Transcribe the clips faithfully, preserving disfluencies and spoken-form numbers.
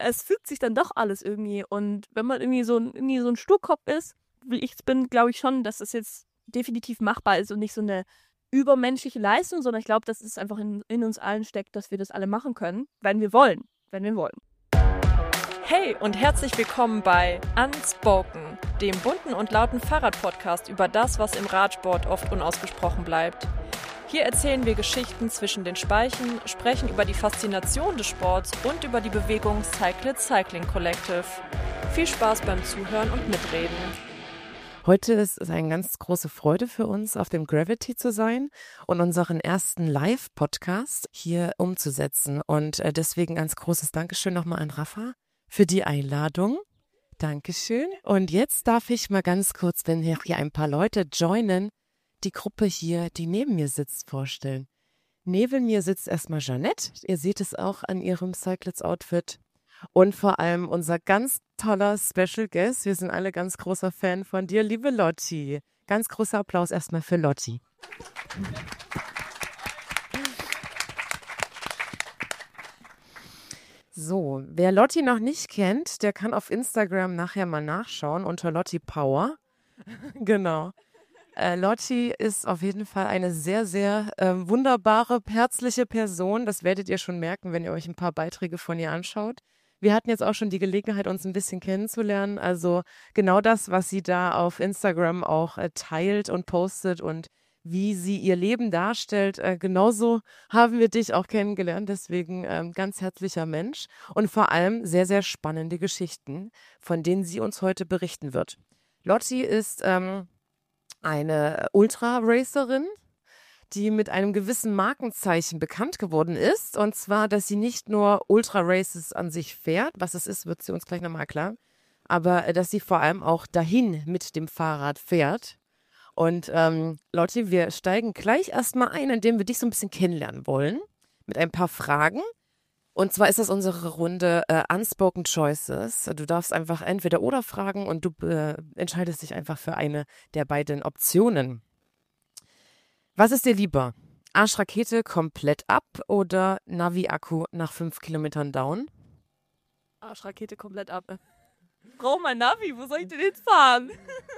es fügt sich dann doch alles irgendwie. Und wenn man irgendwie so ein, irgendwie so ein Sturkopf ist, wie ich es bin, glaube ich schon, dass es jetzt definitiv machbar ist und nicht so eine übermenschliche Leistung, sondern ich glaube, dass es einfach in, in uns allen steckt, dass wir das alle machen können, wenn wir wollen, wenn wir wollen. Hey und herzlich willkommen bei Unspoken, dem bunten und lauten Fahrradpodcast über das, was im Radsport oft unausgesprochen bleibt. Hier erzählen wir Geschichten zwischen den Speichen, sprechen über die Faszination des Sports und über die Bewegung Cyclid Cycling Collective. Viel Spaß beim Zuhören und Mitreden. Heute ist es eine ganz große Freude für uns, auf dem Gravity zu sein und unseren ersten Live-Podcast hier umzusetzen. Und deswegen ganz großes Dankeschön nochmal an Rafa für die Einladung. Dankeschön. Und jetzt darf ich mal ganz kurz, wenn hier ein paar Leute joinen, die Gruppe hier, die neben mir sitzt, vorstellen. Neben mir sitzt erstmal Jeanette. Ihr seht es auch an ihrem Cyclids-Outfit. Und vor allem unser ganz toller Special Guest. Wir sind alle ganz großer Fan von dir, liebe Lotti. Ganz großer Applaus erstmal für Lotti. So, wer Lotti noch nicht kennt, der kann auf Instagram nachher mal nachschauen unter Lotti Power. Genau. Äh, Lotti ist auf jeden Fall eine sehr, sehr äh, wunderbare, herzliche Person. Das werdet ihr schon merken, wenn ihr euch ein paar Beiträge von ihr anschaut. Wir hatten jetzt auch schon die Gelegenheit, uns ein bisschen kennenzulernen. Also genau das, was sie da auf Instagram auch äh, teilt und postet und wie sie ihr Leben darstellt, äh, genauso haben wir dich auch kennengelernt. Deswegen ähm, ganz herzlicher Mensch und vor allem sehr, sehr spannende Geschichten, von denen sie uns heute berichten wird. Lotti ist ähm, eine Ultra-Racerin, die mit einem gewissen Markenzeichen bekannt geworden ist. Und zwar, dass sie nicht nur Ultra-Races an sich fährt, was es ist, wird sie uns gleich nochmal erklären, aber dass sie vor allem auch dahin mit dem Fahrrad fährt. Und ähm, Lotti, wir steigen gleich erstmal ein, indem wir dich so ein bisschen kennenlernen wollen, mit ein paar Fragen. Und zwar ist das unsere Runde äh, Unspoken Choices. Du darfst einfach entweder oder fragen und du äh, entscheidest dich einfach für eine der beiden Optionen. Was ist dir lieber? Arschrakete komplett ab oder Navi-Akku nach fünf Kilometern down? Arschrakete komplett ab. Brauch mein Navi, wo soll ich denn hinfahren?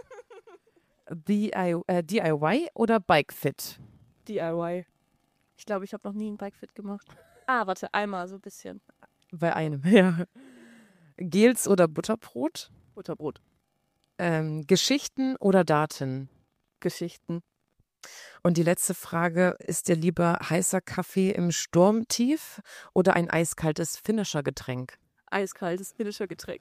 D I, äh, D I Y oder Bike-Fit? D I Y. Ich glaube, ich habe noch nie ein Bike-Fit gemacht. Ah, warte, einmal so ein bisschen. Bei einem, ja. Gels oder Butterbrot? Butterbrot. Ähm, Geschichten oder Daten? Geschichten. Und die letzte Frage, ist dir lieber heißer Kaffee im Sturmtief oder ein eiskaltes Finisher-Getränk? Eiskaltes Finisher-Getränk.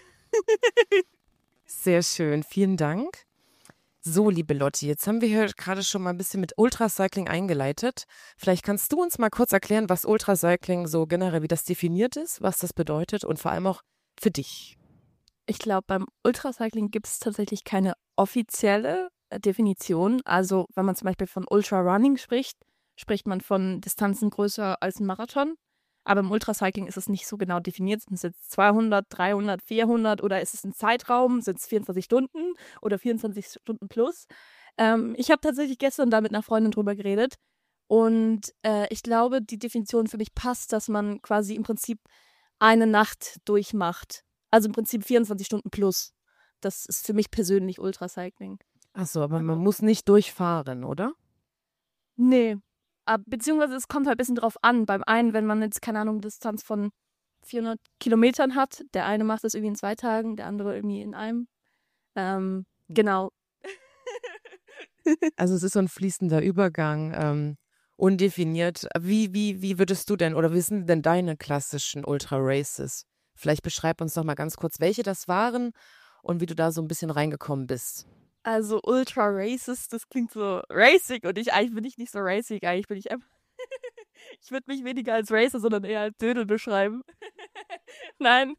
Sehr schön, vielen Dank. So, liebe Lotti, jetzt haben wir hier gerade schon mal ein bisschen mit Ultracycling eingeleitet. Vielleicht kannst du uns mal kurz erklären, was Ultracycling so generell, wie das definiert ist, was das bedeutet und vor allem auch für dich. Ich glaube, beim Ultracycling gibt es tatsächlich keine offizielle Definition. Also wenn man zum Beispiel von Ultrarunning spricht, spricht man von Distanzen größer als ein Marathon. Aber im Ultracycling ist es nicht so genau definiert. Sind es jetzt zweihundert, dreihundert, vierhundert oder ist es ein Zeitraum? Sind es vierundzwanzig Stunden oder vierundzwanzig Stunden plus? Ähm, ich habe tatsächlich gestern da mit einer Freundin drüber geredet. Und äh, ich glaube, die Definition für mich passt, dass man quasi im Prinzip eine Nacht durchmacht. Also im Prinzip vierundzwanzig Stunden plus. Das ist für mich persönlich Ultracycling. Ach so, aber man muss nicht durchfahren, oder? Nee. Aber, beziehungsweise es kommt halt ein bisschen drauf an. Beim einen, wenn man jetzt, keine Ahnung, Distanz von vierhundert Kilometern hat, der eine macht das irgendwie in zwei Tagen, der andere irgendwie in einem. Ähm, genau. Also es ist so ein fließender Übergang, ähm, undefiniert. Wie, wie, wie würdest du denn, oder wie sind denn deine klassischen Ultra-Races? Vielleicht beschreib uns noch mal ganz kurz, welche das waren und wie du da so ein bisschen reingekommen bist. Also Ultra Races, das klingt so racing und ich, eigentlich bin ich nicht so racing, eigentlich bin ich einfach, ich würde mich weniger als Racer, sondern eher als Dödel beschreiben. Nein.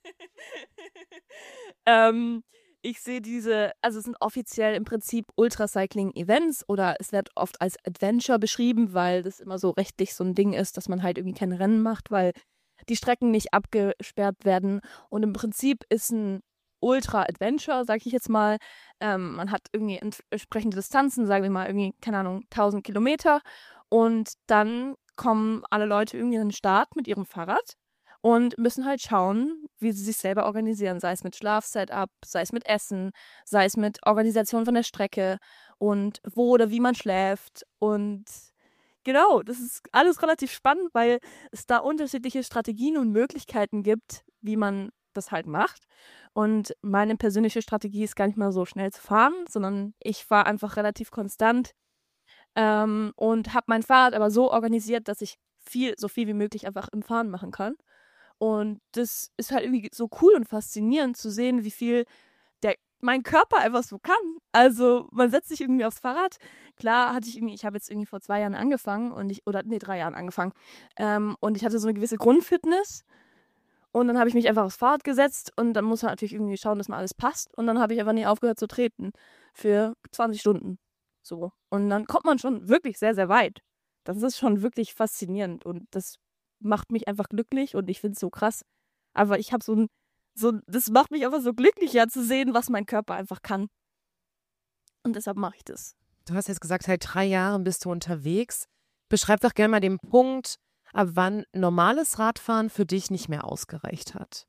ähm, ich sehe diese, also es sind offiziell im Prinzip Ultracycling-Events oder es wird oft als Adventure beschrieben, weil das immer so rechtlich so ein Ding ist, dass man halt irgendwie kein Rennen macht, weil die Strecken nicht abgesperrt werden und im Prinzip ist ein Ultra-Adventure, sag ich jetzt mal. Ähm, man hat irgendwie entsprechende Distanzen, sagen wir mal irgendwie, keine Ahnung, tausend Kilometer und dann kommen alle Leute irgendwie an den Start mit ihrem Fahrrad und müssen halt schauen, wie sie sich selber organisieren, sei es mit Schlafsetup, sei es mit Essen, sei es mit Organisation von der Strecke und wo oder wie man schläft. Und genau, das ist alles relativ spannend, weil es da unterschiedliche Strategien und Möglichkeiten gibt, wie man das halt macht. Und meine persönliche Strategie ist gar nicht mal so schnell zu fahren, sondern ich fahre einfach relativ konstant ähm, und habe mein Fahrrad aber so organisiert, dass ich viel, so viel wie möglich einfach im Fahren machen kann. Und das ist halt irgendwie so cool und faszinierend zu sehen, wie viel der mein Körper einfach so kann. Also man setzt sich irgendwie aufs Fahrrad. Klar hatte ich irgendwie, ich habe jetzt irgendwie vor zwei Jahren angefangen und ich, oder nee, drei Jahren angefangen. Ähm, und ich hatte so eine gewisse Grundfitness. Und dann habe ich mich einfach aufs Fahrrad gesetzt und dann muss man natürlich irgendwie schauen, dass mal alles passt. Und dann habe ich einfach nie aufgehört zu treten für zwanzig Stunden. So. Und dann kommt man schon wirklich sehr, sehr weit. Das ist schon wirklich faszinierend und das macht mich einfach glücklich und ich finde es so krass. Aber ich habe so ein, so, das macht mich einfach so glücklich, ja, zu sehen, was mein Körper einfach kann. Und deshalb mache ich das. Du hast jetzt gesagt, seit drei Jahren bist du unterwegs. Beschreib doch gerne mal den Punkt, ab wann normales Radfahren für dich nicht mehr ausgereicht hat.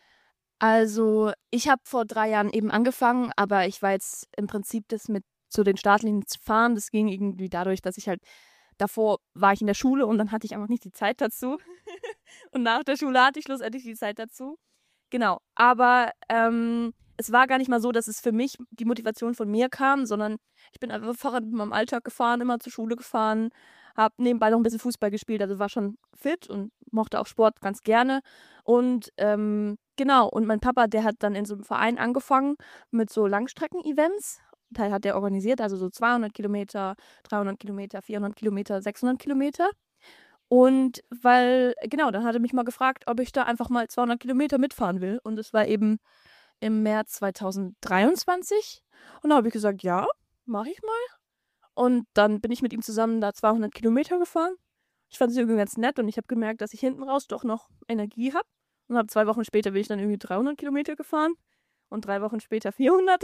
Also, ich habe vor drei Jahren eben angefangen, aber ich war jetzt im Prinzip das mit zu den Startlinien zu fahren. Das ging irgendwie dadurch, dass ich halt davor war ich in der Schule und dann hatte ich einfach nicht die Zeit dazu. Und nach der Schule hatte ich schlussendlich die Zeit dazu. Genau, aber ähm, es war gar nicht mal so, dass es für mich die Motivation von mir kam, sondern ich bin einfach Fahrrad in meinem Alltag gefahren, immer zur Schule gefahren, habe nebenbei noch ein bisschen Fußball gespielt, also war schon fit und mochte auch Sport ganz gerne. Und ähm, genau, und mein Papa, der hat dann in so einem Verein angefangen mit so Langstrecken-Events. Teil hat der organisiert, also so zweihundert Kilometer, dreihundert Kilometer, vierhundert Kilometer, sechshundert Kilometer. Und weil, genau, dann hat er mich mal gefragt, ob ich da einfach mal zweihundert Kilometer mitfahren will. Und es war eben im März zweitausenddreiundzwanzig. Und da habe ich gesagt, ja, mache ich mal. Und dann bin ich mit ihm zusammen da zweihundert Kilometer gefahren. Ich fand es irgendwie ganz nett und ich habe gemerkt, dass ich hinten raus doch noch Energie habe. Und habe zwei Wochen später bin ich dann irgendwie dreihundert Kilometer gefahren und drei Wochen später vierhundert.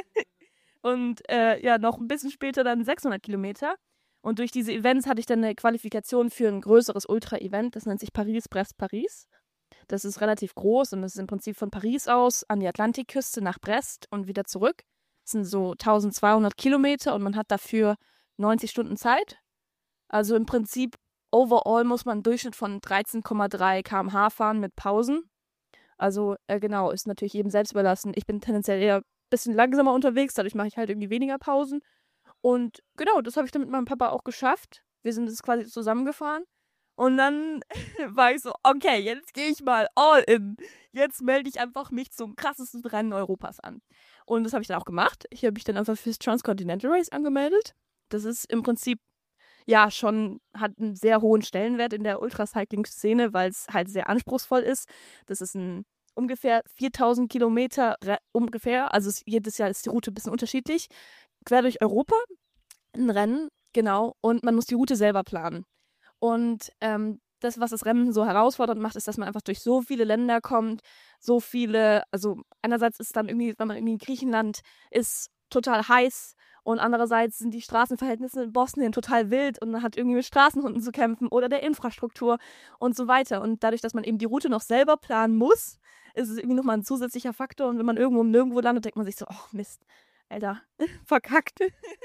Und äh, ja, noch ein bisschen später dann sechshundert Kilometer. Und durch diese Events hatte ich dann eine Qualifikation für ein größeres Ultra-Event. Das nennt sich Paris-Brest-Paris. Das ist relativ groß und das ist im Prinzip von Paris aus an die Atlantikküste nach Brest und wieder zurück. Das sind so eintausendzweihundert Kilometer und man hat dafür neunzig Stunden Zeit. Also im Prinzip overall muss man einen Durchschnitt von dreizehn Komma drei Kilometer pro Stunde fahren mit Pausen. Also äh, genau, ist natürlich jedem selbst überlassen. Ich bin tendenziell eher ein bisschen langsamer unterwegs, dadurch mache ich halt irgendwie weniger Pausen. Und genau, das habe ich dann mit meinem Papa auch geschafft. Wir sind das quasi zusammengefahren. Und dann war ich so, okay, jetzt gehe ich mal all in. Jetzt melde ich einfach mich zum krassesten Rennen Europas an. Und das habe ich dann auch gemacht. Ich habe mich dann einfach fürs Transcontinental Race angemeldet. Das ist im Prinzip, ja, schon, hat einen sehr hohen Stellenwert in der Ultracycling-Szene, weil es halt sehr anspruchsvoll ist. Das ist ein ungefähr viertausend Kilometer, ungefähr, also es, jedes Jahr ist die Route ein bisschen unterschiedlich, quer durch Europa, ein Rennen, genau, und man muss die Route selber planen. Und ähm, das, was das Rennen so herausfordernd macht, ist, dass man einfach durch so viele Länder kommt, so viele, also einerseits ist dann irgendwie, wenn man irgendwie in Griechenland ist, total heiß und andererseits sind die Straßenverhältnisse in Bosnien total wild und man hat irgendwie mit Straßenhunden zu kämpfen oder der Infrastruktur und so weiter. Und dadurch, dass man eben die Route noch selber planen muss, ist es irgendwie nochmal ein zusätzlicher Faktor. Und wenn man irgendwo nirgendwo landet, denkt man sich so, oh Mist, Alter, verkackt.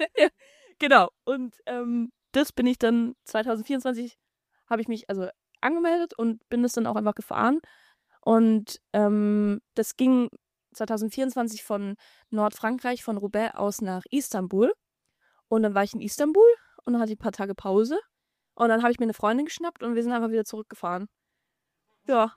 Genau. Und ähm, das bin ich dann zweitausendvierundzwanzig, habe ich mich also angemeldet und bin das dann auch einfach gefahren. Und ähm, das ging zweitausendvierundzwanzig von Nordfrankreich, von Roubaix aus nach Istanbul. Und dann war ich in Istanbul und dann hatte ich ein paar Tage Pause. Und dann habe ich mir eine Freundin geschnappt und wir sind einfach wieder zurückgefahren. Ja.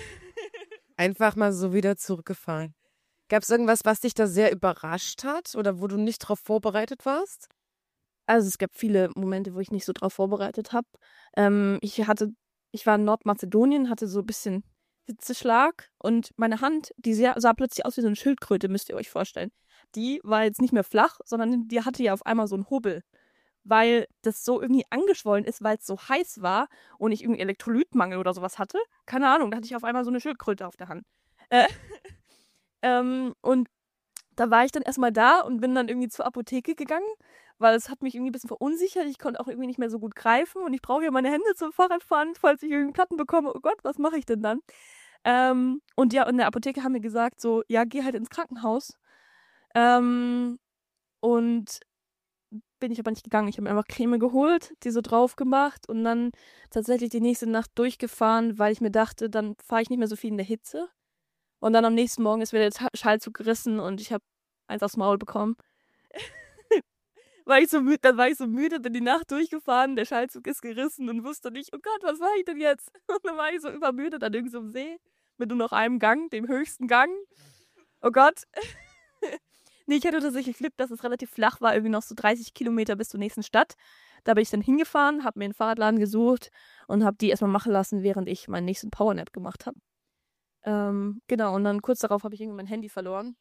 Einfach mal so wieder zurückgefahren. Gab es irgendwas, was dich da sehr überrascht hat oder wo du nicht drauf vorbereitet warst? Also es gab viele Momente, wo ich nicht so drauf vorbereitet habe. Ähm, ich hatte, ich war in Nordmazedonien, hatte so ein bisschen Hitzeschlag und meine Hand, die sah, sah plötzlich aus wie so eine Schildkröte, müsst ihr euch vorstellen. Die war jetzt nicht mehr flach, sondern die hatte ja auf einmal so einen Hubbel, weil das so irgendwie angeschwollen ist, weil es so heiß war und ich irgendwie Elektrolytmangel oder sowas hatte. Keine Ahnung, da hatte ich auf einmal so eine Schildkröte auf der Hand. Äh, ähm, und da war ich dann erstmal da und bin dann irgendwie zur Apotheke gegangen, weil es hat mich irgendwie ein bisschen verunsichert. Ich konnte auch irgendwie nicht mehr so gut greifen und ich brauche ja meine Hände zum Fahrradfahren, falls ich irgendwie Platten bekomme. Oh Gott, was mache ich denn dann? Ähm, und ja, in der Apotheke haben mir gesagt, so, ja, geh halt ins Krankenhaus. Ähm, und bin ich aber nicht gegangen. Ich habe mir einfach Creme geholt, die so drauf gemacht und dann tatsächlich die nächste Nacht durchgefahren, weil ich mir dachte, dann fahre ich nicht mehr so viel in der Hitze. Und dann am nächsten Morgen ist wieder der Schaltzug gerissen und ich habe eins aufs Maul bekommen. war ich so müde, dann war ich so müde, bin die Nacht durchgefahren, der Schaltzug ist gerissen und wusste nicht, oh Gott, was mache ich denn jetzt? Und dann war ich so übermüdet an irgendeinem See mit nur noch einem Gang, dem höchsten Gang. Oh Gott. Nee, ich hatte tatsächlich Glück, dass es relativ flach war, irgendwie noch so dreißig Kilometer bis zur nächsten Stadt. Da bin ich dann hingefahren, habe mir einen Fahrradladen gesucht und habe die erstmal machen lassen, während ich meinen nächsten Powernap gemacht habe. Ähm, genau, und dann kurz darauf habe ich irgendwie mein Handy verloren.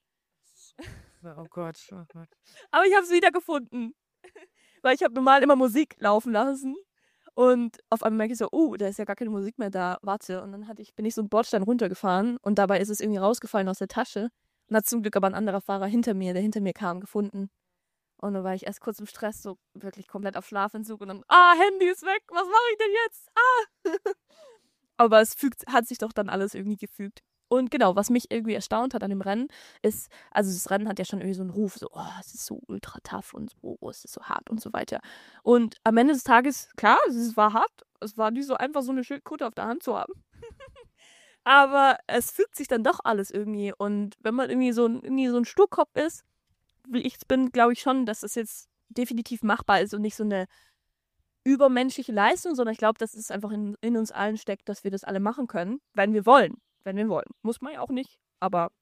Oh Gott, oh Gott. Aber ich habe es wieder gefunden. Weil ich habe normal immer Musik laufen lassen. Und auf einmal merke ich so, oh, da ist ja gar keine Musik mehr da, warte. Und dann hatte ich, bin ich so einen Bordstein runtergefahren und dabei ist es irgendwie rausgefallen aus der Tasche. Und hat zum Glück aber ein anderer Fahrer hinter mir, der hinter mir kam, gefunden. Und dann war ich erst kurz im Stress, so wirklich komplett auf Schlafentzug. Und dann, ah, Handy ist weg, was mache ich denn jetzt? Ah! Aber es fügt, hat sich doch dann alles irgendwie gefügt. Und genau, was mich irgendwie erstaunt hat an dem Rennen, ist, also das Rennen hat ja schon irgendwie so einen Ruf, so, oh, es ist so ultra tough und so, oh, es ist so hart und so weiter. Und am Ende des Tages, klar, es war hart, es war nicht so einfach, so eine Schildkröte auf der Hand zu haben. Aber es fügt sich dann doch alles irgendwie. Und wenn man irgendwie so, irgendwie so ein Sturkopf ist, wie ich es bin, glaube ich schon, dass es jetzt definitiv machbar ist und nicht so eine übermenschliche Leistung, sondern ich glaube, dass es einfach in, in uns allen steckt, dass wir das alle machen können, wenn wir wollen. Wenn wir wollen. Muss man ja auch nicht. Aber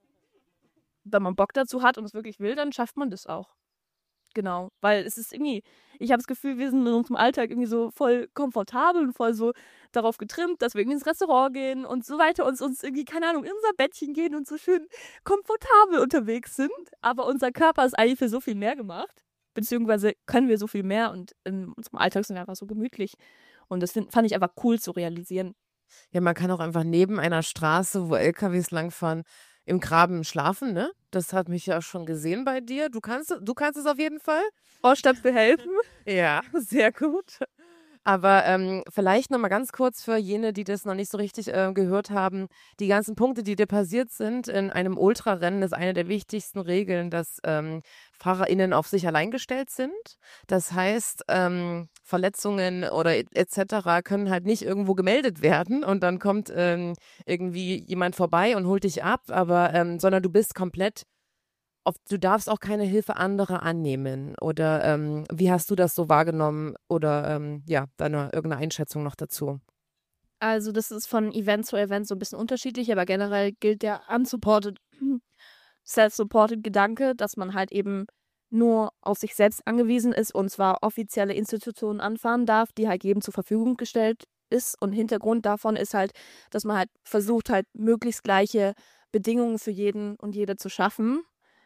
wenn man Bock dazu hat und es wirklich will, dann schafft man das auch. Genau. Weil es ist irgendwie, ich habe das Gefühl, wir sind in unserem Alltag irgendwie so voll komfortabel und voll so darauf getrimmt, dass wir irgendwie ins Restaurant gehen und so weiter und uns irgendwie, keine Ahnung, in unser Bettchen gehen und so schön komfortabel unterwegs sind. Aber unser Körper ist eigentlich für so viel mehr gemacht. Beziehungsweise können wir so viel mehr und in unserem Alltag sind wir einfach so gemütlich. Und das find, fand ich einfach cool zu realisieren. Ja, man kann auch einfach neben einer Straße, wo L K Ws langfahren, im Graben schlafen, ne? Das hat mich ja schon gesehen bei dir. Du kannst, du kannst es auf jeden Fall. Ohrstöpsel helfen. Ja, sehr gut. Aber ähm, vielleicht nochmal ganz kurz für jene, die das noch nicht so richtig äh, gehört haben. Die ganzen Punkte, die dir passiert sind in einem Ultrarennen, ist eine der wichtigsten Regeln, dass ähm, FahrerInnen auf sich allein gestellt sind. Das heißt, ähm, Verletzungen oder et cetera können halt nicht irgendwo gemeldet werden und dann kommt ähm, irgendwie jemand vorbei und holt dich ab, aber ähm, sondern du bist komplett auf, du darfst auch keine Hilfe anderer annehmen. Oder ähm, wie hast du das so wahrgenommen? Oder ähm, ja, deine irgendeine Einschätzung noch dazu? Also das ist von Event zu Event so ein bisschen unterschiedlich, aber generell gilt der unsupported, self-supported Gedanke, dass man halt eben nur auf sich selbst angewiesen ist und zwar offizielle Institutionen anfahren darf, die halt jedem zur Verfügung gestellt ist. Und Hintergrund davon ist halt, dass man halt versucht, halt möglichst gleiche Bedingungen für jeden und jede zu schaffen.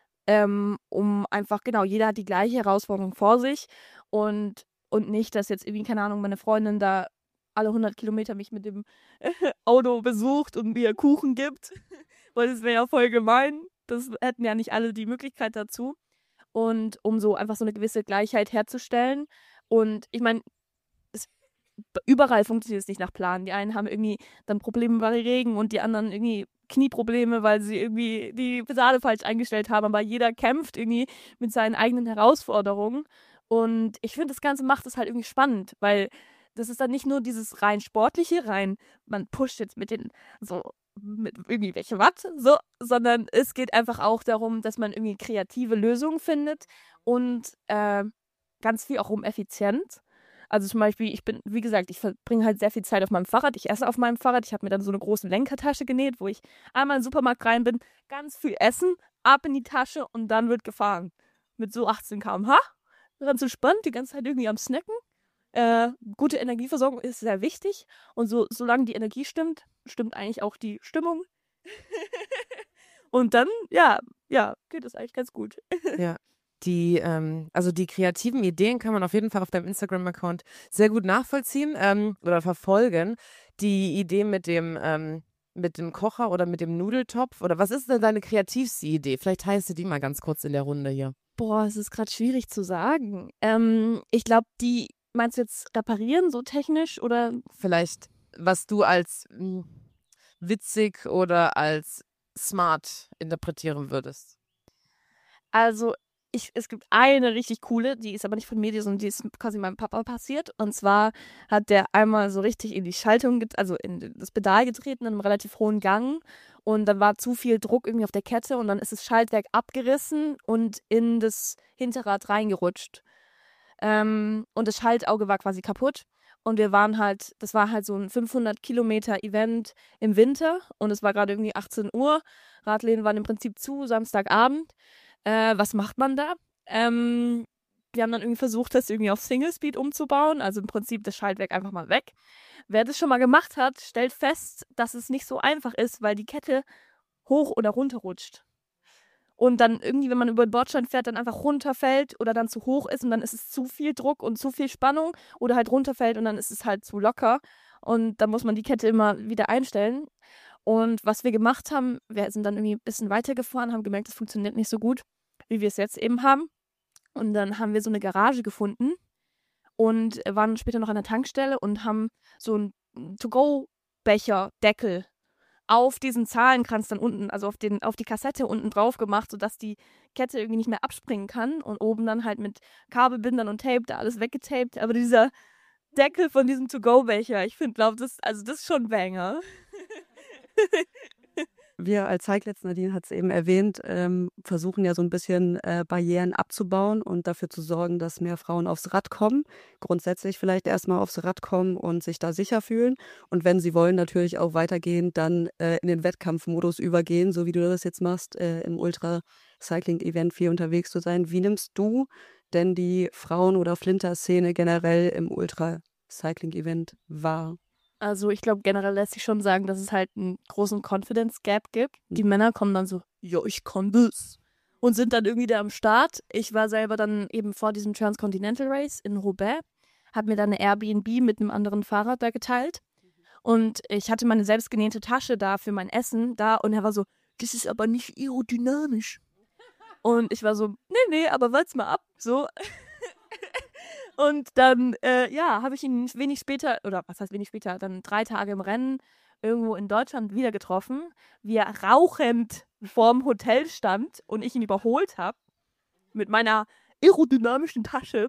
Ähm, um einfach, genau, jeder hat die gleiche Herausforderung vor sich und, und nicht, dass jetzt irgendwie, keine Ahnung, meine Freundin da alle hundert Kilometer mich mit dem Auto besucht und mir Kuchen gibt, weil das wäre ja voll gemein. Das hätten ja nicht alle die Möglichkeit dazu. Und um so einfach so eine gewisse Gleichheit herzustellen. Und ich meine, überall funktioniert es nicht nach Plan. Die einen haben irgendwie dann Probleme bei Regen und die anderen irgendwie Knieprobleme, weil sie irgendwie die Pedale falsch eingestellt haben. Aber jeder kämpft irgendwie mit seinen eigenen Herausforderungen. Und ich finde, das Ganze macht es halt irgendwie spannend, weil das ist dann nicht nur dieses rein sportliche, rein, man pusht jetzt mit den, so, mit irgendwie welche Watt, so, sondern es geht einfach auch darum, dass man irgendwie kreative Lösungen findet und äh, ganz viel auch um Effizienz. Also zum Beispiel, ich bin, wie gesagt, ich verbringe halt sehr viel Zeit auf meinem Fahrrad. Ich esse auf meinem Fahrrad. Ich habe mir dann so eine große Lenkertasche genäht, wo ich einmal in den Supermarkt rein bin, ganz viel essen, ab in die Tasche und dann wird gefahren. Mit so achtzehn Kilometer pro Stunde. Ganz entspannt, die ganze Zeit irgendwie am Snacken. Äh, gute Energieversorgung ist sehr wichtig. Und so, solange die Energie stimmt, stimmt eigentlich auch die Stimmung. Und dann, ja, ja, geht es eigentlich ganz gut. Ja. Die, ähm, also die kreativen Ideen kann man auf jeden Fall auf deinem Instagram-Account sehr gut nachvollziehen ähm, oder verfolgen. Die Idee mit dem, ähm, mit dem Kocher oder mit dem Nudeltopf oder was ist denn deine kreativste Idee? Vielleicht teilst du die mal ganz kurz in der Runde hier. Boah, es ist gerade schwierig zu sagen. Ähm, ich glaube, die, meinst du jetzt reparieren, so technisch oder? Vielleicht, was du als mh, witzig oder als smart interpretieren würdest. Also, ich, es gibt eine richtig coole, die ist aber nicht von mir, die, sondern die ist quasi meinem Papa passiert. Und zwar hat der einmal so richtig in die Schaltung, get- also in das Pedal getreten, in einem relativ hohen Gang. Und dann war zu viel Druck irgendwie auf der Kette und dann ist das Schaltwerk abgerissen und in das Hinterrad reingerutscht. Ähm, und das Schaltauge war quasi kaputt. Und wir waren halt, das war halt so ein fünfhundert Kilometer Event im Winter und es war gerade irgendwie achtzehn Uhr. Radläden waren im Prinzip zu, Samstagabend. Äh, was macht man da? Ähm, wir haben dann irgendwie versucht, das irgendwie auf Single Speed umzubauen, also im Prinzip das Schaltwerk einfach mal weg. Wer das schon mal gemacht hat, stellt fest, dass es nicht so einfach ist, weil die Kette hoch oder runter rutscht. Und dann irgendwie, wenn man über den Bordstein fährt, dann einfach runterfällt oder dann zu hoch ist und dann ist es zu viel Druck und zu viel Spannung oder halt runterfällt und dann ist es halt zu locker. Und dann muss man die Kette immer wieder einstellen. Und was wir gemacht haben, wir sind dann irgendwie ein bisschen weitergefahren, haben gemerkt, es funktioniert nicht so gut, wie wir es jetzt eben haben. Und dann haben wir so eine Garage gefunden und waren später noch an der Tankstelle und haben so einen To-Go-Becher-Deckel auf diesen Zahlenkranz dann unten, also auf, den, auf die Kassette unten drauf gemacht, sodass die Kette irgendwie nicht mehr abspringen kann und oben dann halt mit Kabelbindern und Tape da alles weggetaped. Aber dieser Deckel von diesem To-Go-Becher, ich finde, glaube das, also das ist schon ein Banger. Wir als Cyclets, Nadine hat es eben erwähnt, ähm, versuchen ja so ein bisschen äh, Barrieren abzubauen und dafür zu sorgen, dass mehr Frauen aufs Rad kommen. Grundsätzlich vielleicht erstmal aufs Rad kommen und sich da sicher fühlen. Und wenn sie wollen, natürlich auch weitergehend dann äh, in den Wettkampfmodus übergehen, so wie du das jetzt machst, äh, im Ultra-Cycling-Event viel unterwegs zu sein. Wie nimmst du denn die Frauen- oder Flinter-Szene generell im Ultra-Cycling-Event wahr? Also ich glaube, generell lässt sich schon sagen, dass es halt einen großen Confidence Gap gibt. Die Männer kommen dann so, ja, ich kann das. Und sind dann irgendwie da am Start. Ich war selber dann eben vor diesem Transcontinental Race in Roubaix, habe mir dann eine Airbnb mit einem anderen Fahrrad da geteilt. Und ich hatte meine selbstgenähte Tasche da für mein Essen da und er war so, das ist aber nicht aerodynamisch. Und ich war so, nee, nee, aber wart's mal ab, so. Und dann, äh, ja, habe ich ihn wenig später, oder was heißt wenig später, dann drei Tage im Rennen irgendwo in Deutschland wieder getroffen, wie er rauchend vorm Hotel stand und ich ihn überholt habe mit meiner aerodynamischen Tasche.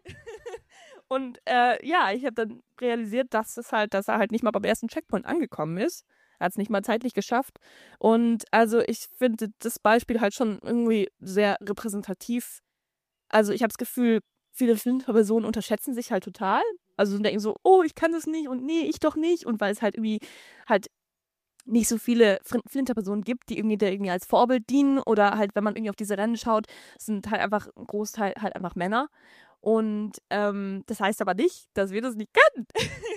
Und äh, ja, ich habe dann realisiert, dass es halt, dass er halt nicht mal beim ersten Checkpoint angekommen ist. Er hat es nicht mal zeitlich geschafft. Und also ich finde das Beispiel halt schon irgendwie sehr repräsentativ. Also ich habe das Gefühl, viele Flinter-Personen unterschätzen sich halt total. Also denken so, oh, ich kann das nicht und nee, ich doch nicht. Und weil es halt irgendwie halt nicht so viele Flinter-Personen gibt, die irgendwie, der irgendwie als Vorbild dienen oder halt, wenn man irgendwie auf diese Rennen schaut, sind halt einfach ein Großteil halt einfach Männer. Und ähm, das heißt aber nicht, dass wir das nicht können.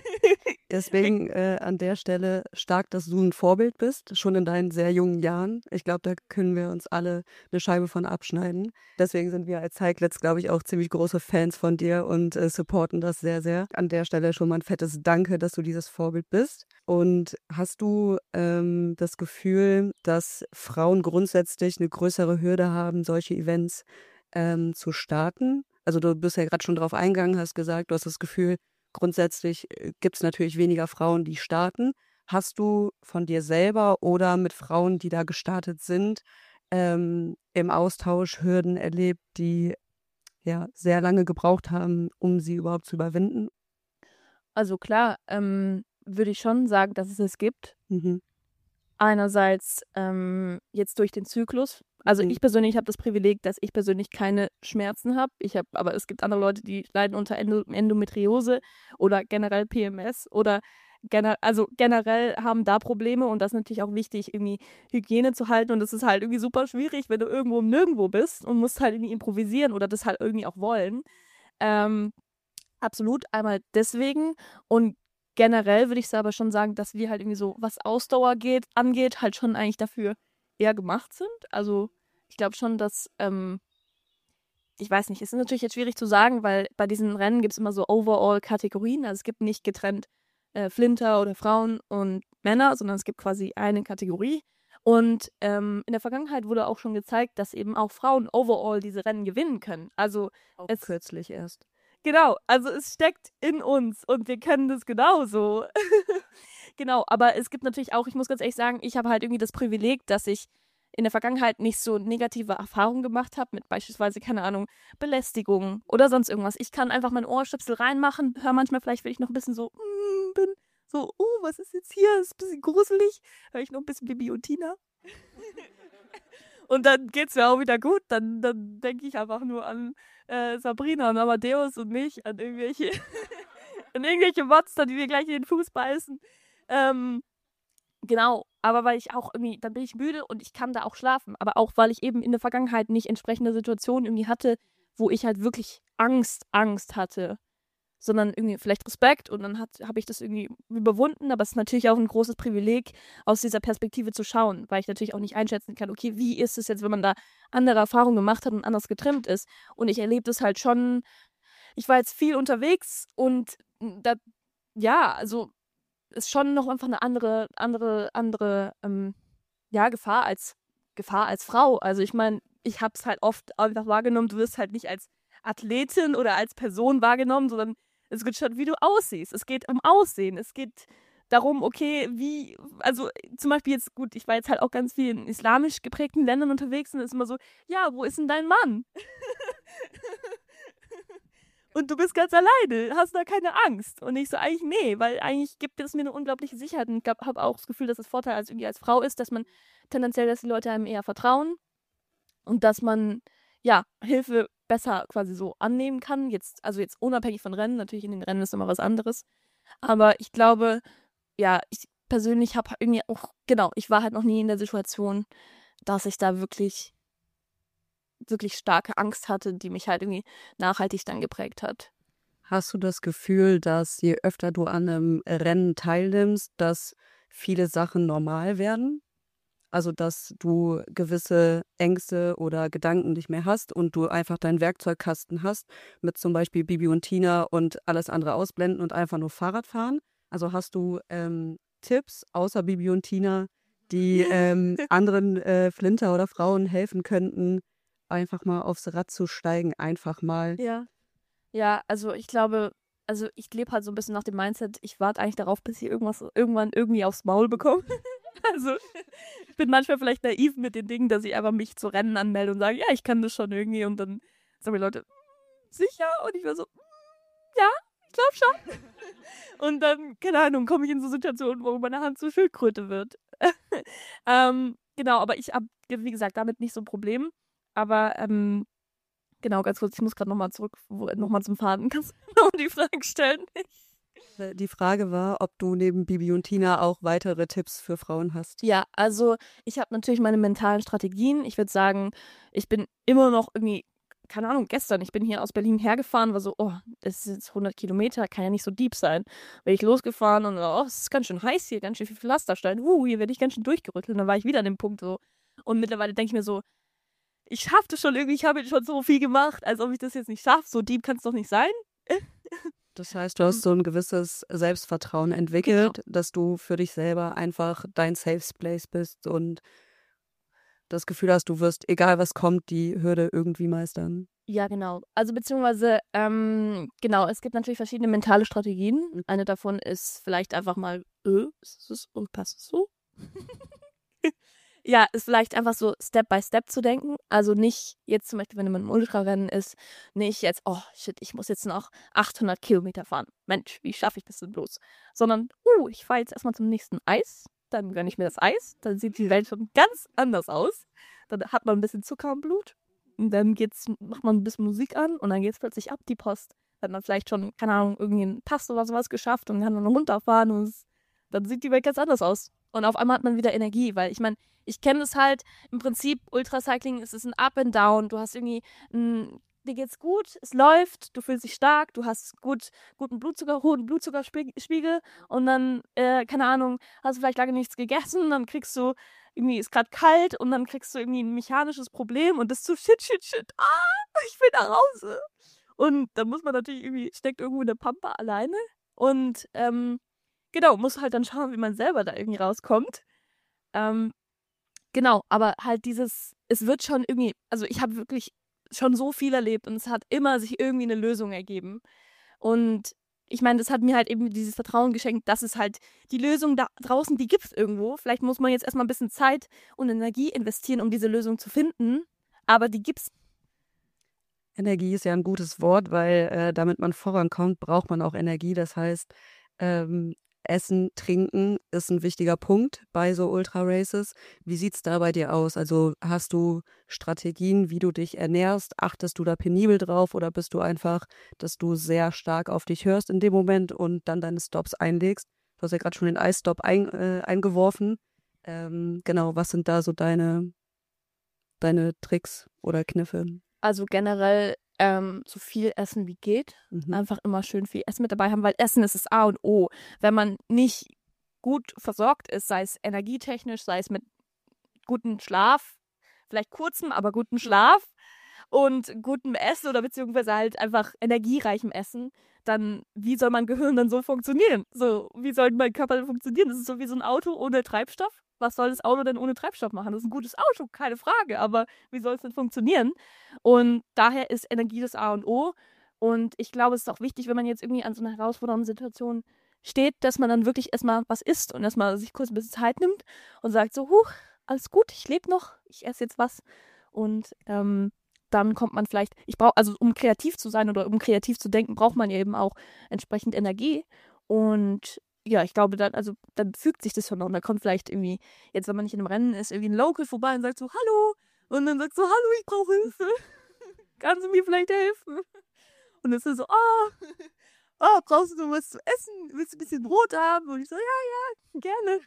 Deswegen äh, an der Stelle stark, dass du ein Vorbild bist, schon in deinen sehr jungen Jahren. Ich glaube, da können wir uns alle eine Scheibe von abschneiden. Deswegen sind wir als Cyclets, glaube ich, auch ziemlich große Fans von dir und äh, supporten das sehr, sehr. An der Stelle schon mal ein fettes Danke, dass du dieses Vorbild bist. Und hast du ähm, das Gefühl, dass Frauen grundsätzlich eine größere Hürde haben, solche Events ähm, zu starten? Also du bist ja gerade schon drauf eingegangen, hast gesagt, du hast das Gefühl, grundsätzlich gibt es natürlich weniger Frauen, die starten. Hast du von dir selber oder mit Frauen, die da gestartet sind, ähm, im Austausch Hürden erlebt, die ja sehr lange gebraucht haben, um sie überhaupt zu überwinden? Also klar, ähm, würde ich schon sagen, dass es es gibt. Mhm. Einerseits ähm, jetzt durch den Zyklus. Also Mhm. ich persönlich habe das Privileg, dass ich persönlich keine Schmerzen habe. Ich habe, aber es gibt andere Leute, die leiden unter Endo Endometriose oder generell P M S oder gener also generell haben da Probleme und das ist natürlich auch wichtig, irgendwie Hygiene zu halten und das ist halt irgendwie super schwierig, wenn du irgendwo im Nirgendwo bist und musst halt irgendwie improvisieren oder das halt irgendwie auch wollen. Ähm, absolut, einmal deswegen und generell würde ich aber schon sagen, dass wir halt irgendwie so, was Ausdauer geht, angeht, halt schon eigentlich dafür eher gemacht sind. Also ich glaube schon, dass, ähm, ich weiß nicht, es ist natürlich jetzt schwierig zu sagen, weil bei diesen Rennen gibt es immer so Overall-Kategorien. Also es gibt nicht getrennt äh, Flinter oder Frauen und Männer, sondern es gibt quasi eine Kategorie. Und ähm, in der Vergangenheit wurde auch schon gezeigt, dass eben auch Frauen overall diese Rennen gewinnen können. Also Auch es, kürzlich erst. genau, also es steckt in uns und wir können das genauso. Genau, aber es gibt natürlich auch, ich muss ganz ehrlich sagen, ich habe halt irgendwie das Privileg, dass ich in der Vergangenheit nicht so negative Erfahrungen gemacht habe mit beispielsweise, keine Ahnung, Belästigung oder sonst irgendwas. Ich kann einfach mein Ohrstöpsel reinmachen, höre manchmal vielleicht, wenn ich noch ein bisschen so, mm, bin, so, oh, was ist jetzt hier? Ist ein bisschen gruselig. Höre ich noch ein bisschen Bibi und Tina. Und dann geht's mir auch wieder gut. Dann, dann denke ich einfach nur an äh, Sabrina und Amadeus und mich, an irgendwelche, an irgendwelche Monster, die mir gleich in den Fuß beißen. Ähm, genau, aber weil ich auch irgendwie, dann bin ich müde und ich kann da auch schlafen. Aber auch, weil ich eben in der Vergangenheit nicht entsprechende Situationen irgendwie hatte, wo ich halt wirklich Angst, Angst hatte. Sondern irgendwie vielleicht Respekt und dann habe ich das irgendwie überwunden, aber es ist natürlich auch ein großes Privileg, aus dieser Perspektive zu schauen, weil ich natürlich auch nicht einschätzen kann, okay, wie ist es jetzt, wenn man da andere Erfahrungen gemacht hat und anders getrimmt ist. Und ich erlebe das halt schon, ich war jetzt viel unterwegs und da, ja, also ist schon noch einfach eine andere, andere, andere, ähm, ja, Gefahr als, Gefahr als Frau. Also ich meine, ich habe es halt oft einfach wahrgenommen, du wirst halt nicht als Athletin oder als Person wahrgenommen, sondern es geht schon, wie du aussiehst. Es geht um Aussehen. Es geht darum, okay, wie, also zum Beispiel jetzt, gut, ich war jetzt halt auch ganz viel in islamisch geprägten Ländern unterwegs und es ist immer so, ja, wo ist denn dein Mann? Und du bist ganz alleine, hast da keine Angst. Und ich so, eigentlich nee, weil eigentlich gibt es mir eine unglaubliche Sicherheit. Und ich habe auch das Gefühl, dass das Vorteil als irgendwie als Frau ist, dass man tendenziell, dass die Leute einem eher vertrauen und dass man, ja, Hilfe besser quasi so annehmen kann. Jetzt, also jetzt unabhängig von Rennen, natürlich in den Rennen ist immer was anderes. Aber ich glaube, ja, ich persönlich habe irgendwie auch, genau, ich war halt noch nie in der Situation, dass ich da wirklich, wirklich starke Angst hatte, die mich halt irgendwie nachhaltig dann geprägt hat. Hast du das Gefühl, dass je öfter du an einem Rennen teilnimmst, dass viele Sachen normal werden? Also, dass du gewisse Ängste oder Gedanken nicht mehr hast und du einfach deinen Werkzeugkasten hast mit zum Beispiel Bibi und Tina und alles andere ausblenden und einfach nur Fahrrad fahren? Also hast du ähm, Tipps außer Bibi und Tina, die ähm, anderen äh, Flinter oder Frauen helfen könnten, einfach mal aufs Rad zu steigen, einfach mal? Ja. Ja, also ich glaube, also ich lebe halt so ein bisschen nach dem Mindset, ich warte eigentlich darauf, bis ich irgendwas irgendwann irgendwie aufs Maul bekomme. Also ich bin manchmal vielleicht naiv mit den Dingen, dass ich einfach mich zu Rennen anmelde und sage, ja, ich kann das schon irgendwie. Und dann sagen die Leute, sicher? Und ich war so, ja, ich glaube schon. Und dann, keine Ahnung, komme ich in so Situationen, wo meine Hand zur Schildkröte wird. ähm, genau, aber ich habe, wie gesagt, damit nicht so ein Problem. Aber ähm, genau, ganz kurz, ich muss gerade nochmal zurück, nochmal zum Faden. Kannst du noch die Frage stellen? Die Frage war, ob du neben Bibi und Tina auch weitere Tipps für Frauen hast. Ja, also ich habe natürlich meine mentalen Strategien. Ich würde sagen, ich bin immer noch irgendwie, keine Ahnung, gestern, ich bin hier aus Berlin hergefahren, war so, oh, das ist jetzt hundert Kilometer, kann ja nicht so deep sein. Bin ich losgefahren und, oh, es ist ganz schön heiß hier, ganz schön viel Pflasterstein. Uh, hier werde ich ganz schön durchgerüttelt. Und dann war ich wieder an dem Punkt so. Und mittlerweile denke ich mir so, ich schaffe das schon irgendwie, ich habe jetzt schon so viel gemacht, als ob ich das jetzt nicht schaffe. So deep kann es doch nicht sein. Das heißt, du hast so ein gewisses Selbstvertrauen entwickelt, genau, dass du für dich selber einfach dein Safe Place bist und das Gefühl hast, du wirst, egal was kommt, die Hürde irgendwie meistern. Ja, genau. Also beziehungsweise, ähm, genau, es gibt natürlich verschiedene mentale Strategien. Eine davon ist vielleicht einfach mal, äh, ist es und passt es so? Ja, ist vielleicht einfach so Step by Step zu denken. Also nicht jetzt zum Beispiel, wenn man im Ultrarennen ist, nicht jetzt, oh shit, ich muss jetzt noch achthundert Kilometer fahren. Mensch, wie schaffe ich das denn bloß? Sondern, uh, ich fahre jetzt erstmal zum nächsten Eis, dann gönne ich mir das Eis, dann sieht die Welt schon ganz anders aus. Dann hat man ein bisschen Zucker im Blut und dann geht's, macht man ein bisschen Musik an und dann geht's plötzlich ab die Post. Dann hat man vielleicht schon, keine Ahnung, irgendwie einen Pass oder sowas geschafft und kann dann runterfahren und es, dann sieht die Welt ganz anders aus. Und auf einmal hat man wieder Energie, weil ich meine, ich kenne es halt, im Prinzip Ultracycling, es ist ein Up and Down, du hast irgendwie, ein, dir geht's gut, es läuft, du fühlst dich stark, du hast gut, guten Blutzucker, hohen Blutzuckerspiegel und dann, äh, keine Ahnung, hast du vielleicht lange nichts gegessen, dann kriegst du, irgendwie ist gerade kalt und dann kriegst du irgendwie ein mechanisches Problem und das ist so shit, shit, shit, ah, ich will nach Hause. Und dann muss man natürlich irgendwie, steckt irgendwo in der Pampa alleine und, ähm, genau, muss halt dann schauen, wie man selber da irgendwie rauskommt. Ähm, genau, aber halt dieses, es wird schon irgendwie, also ich habe wirklich schon so viel erlebt und es hat immer sich irgendwie eine Lösung ergeben. Und ich meine, das hat mir halt eben dieses Vertrauen geschenkt, dass es halt die Lösung da draußen, die gibt es irgendwo. Vielleicht muss man jetzt erstmal ein bisschen Zeit und Energie investieren, um diese Lösung zu finden, aber die gibt's. Energie ist ja ein gutes Wort, weil äh, damit man vorankommt, braucht man auch Energie. Das heißt, ähm, Essen, Trinken ist ein wichtiger Punkt bei so Ultra-Races. Wie sieht es da bei dir aus? Also hast du Strategien, wie du dich ernährst? Achtest du da penibel drauf oder bist du einfach, dass du sehr stark auf dich hörst in dem Moment und dann deine Stops einlegst? Du hast ja gerade schon den Eisstop ein, äh, eingeworfen. Ähm, genau, was sind da so deine, deine Tricks oder Kniffe? Also generell ähm, so viel essen wie geht. Mhm. Einfach immer schön viel Essen mit dabei haben, weil Essen ist das A und O. Wenn man nicht gut versorgt ist, sei es energietechnisch, sei es mit gutem Schlaf, vielleicht kurzem, aber gutem Schlaf und gutem Essen oder beziehungsweise halt einfach energiereichem Essen, dann wie soll mein Gehirn dann so funktionieren? So, wie soll mein Körper denn funktionieren? Das ist so wie so ein Auto ohne Treibstoff. Was soll das Auto denn ohne Treibstoff machen? Das ist ein gutes Auto, keine Frage, aber wie soll es denn funktionieren? Und daher ist Energie das A und O. Und ich glaube, es ist auch wichtig, wenn man jetzt irgendwie an so einer herausfordernden Situation steht, dass man dann wirklich erstmal was isst und erstmal sich kurz ein bisschen Zeit nimmt und sagt so, huch, alles gut, ich lebe noch, ich esse jetzt was. Und ähm, dann kommt man vielleicht, ich brauche, also um kreativ zu sein oder um kreativ zu denken, braucht man ja eben auch entsprechend Energie. Und ja, ich glaube, dann, also dann fügt sich das schon noch. Und da kommt vielleicht irgendwie, jetzt wenn man nicht in einem Rennen ist, irgendwie ein Local vorbei und sagt so, hallo. Und dann sagt so, hallo, ich brauche Hilfe. Kannst du mir vielleicht helfen? Und dann ist er so, oh, oh, brauchst du noch was zu essen? Willst du ein bisschen Brot haben? Und ich so, ja, ja, gerne.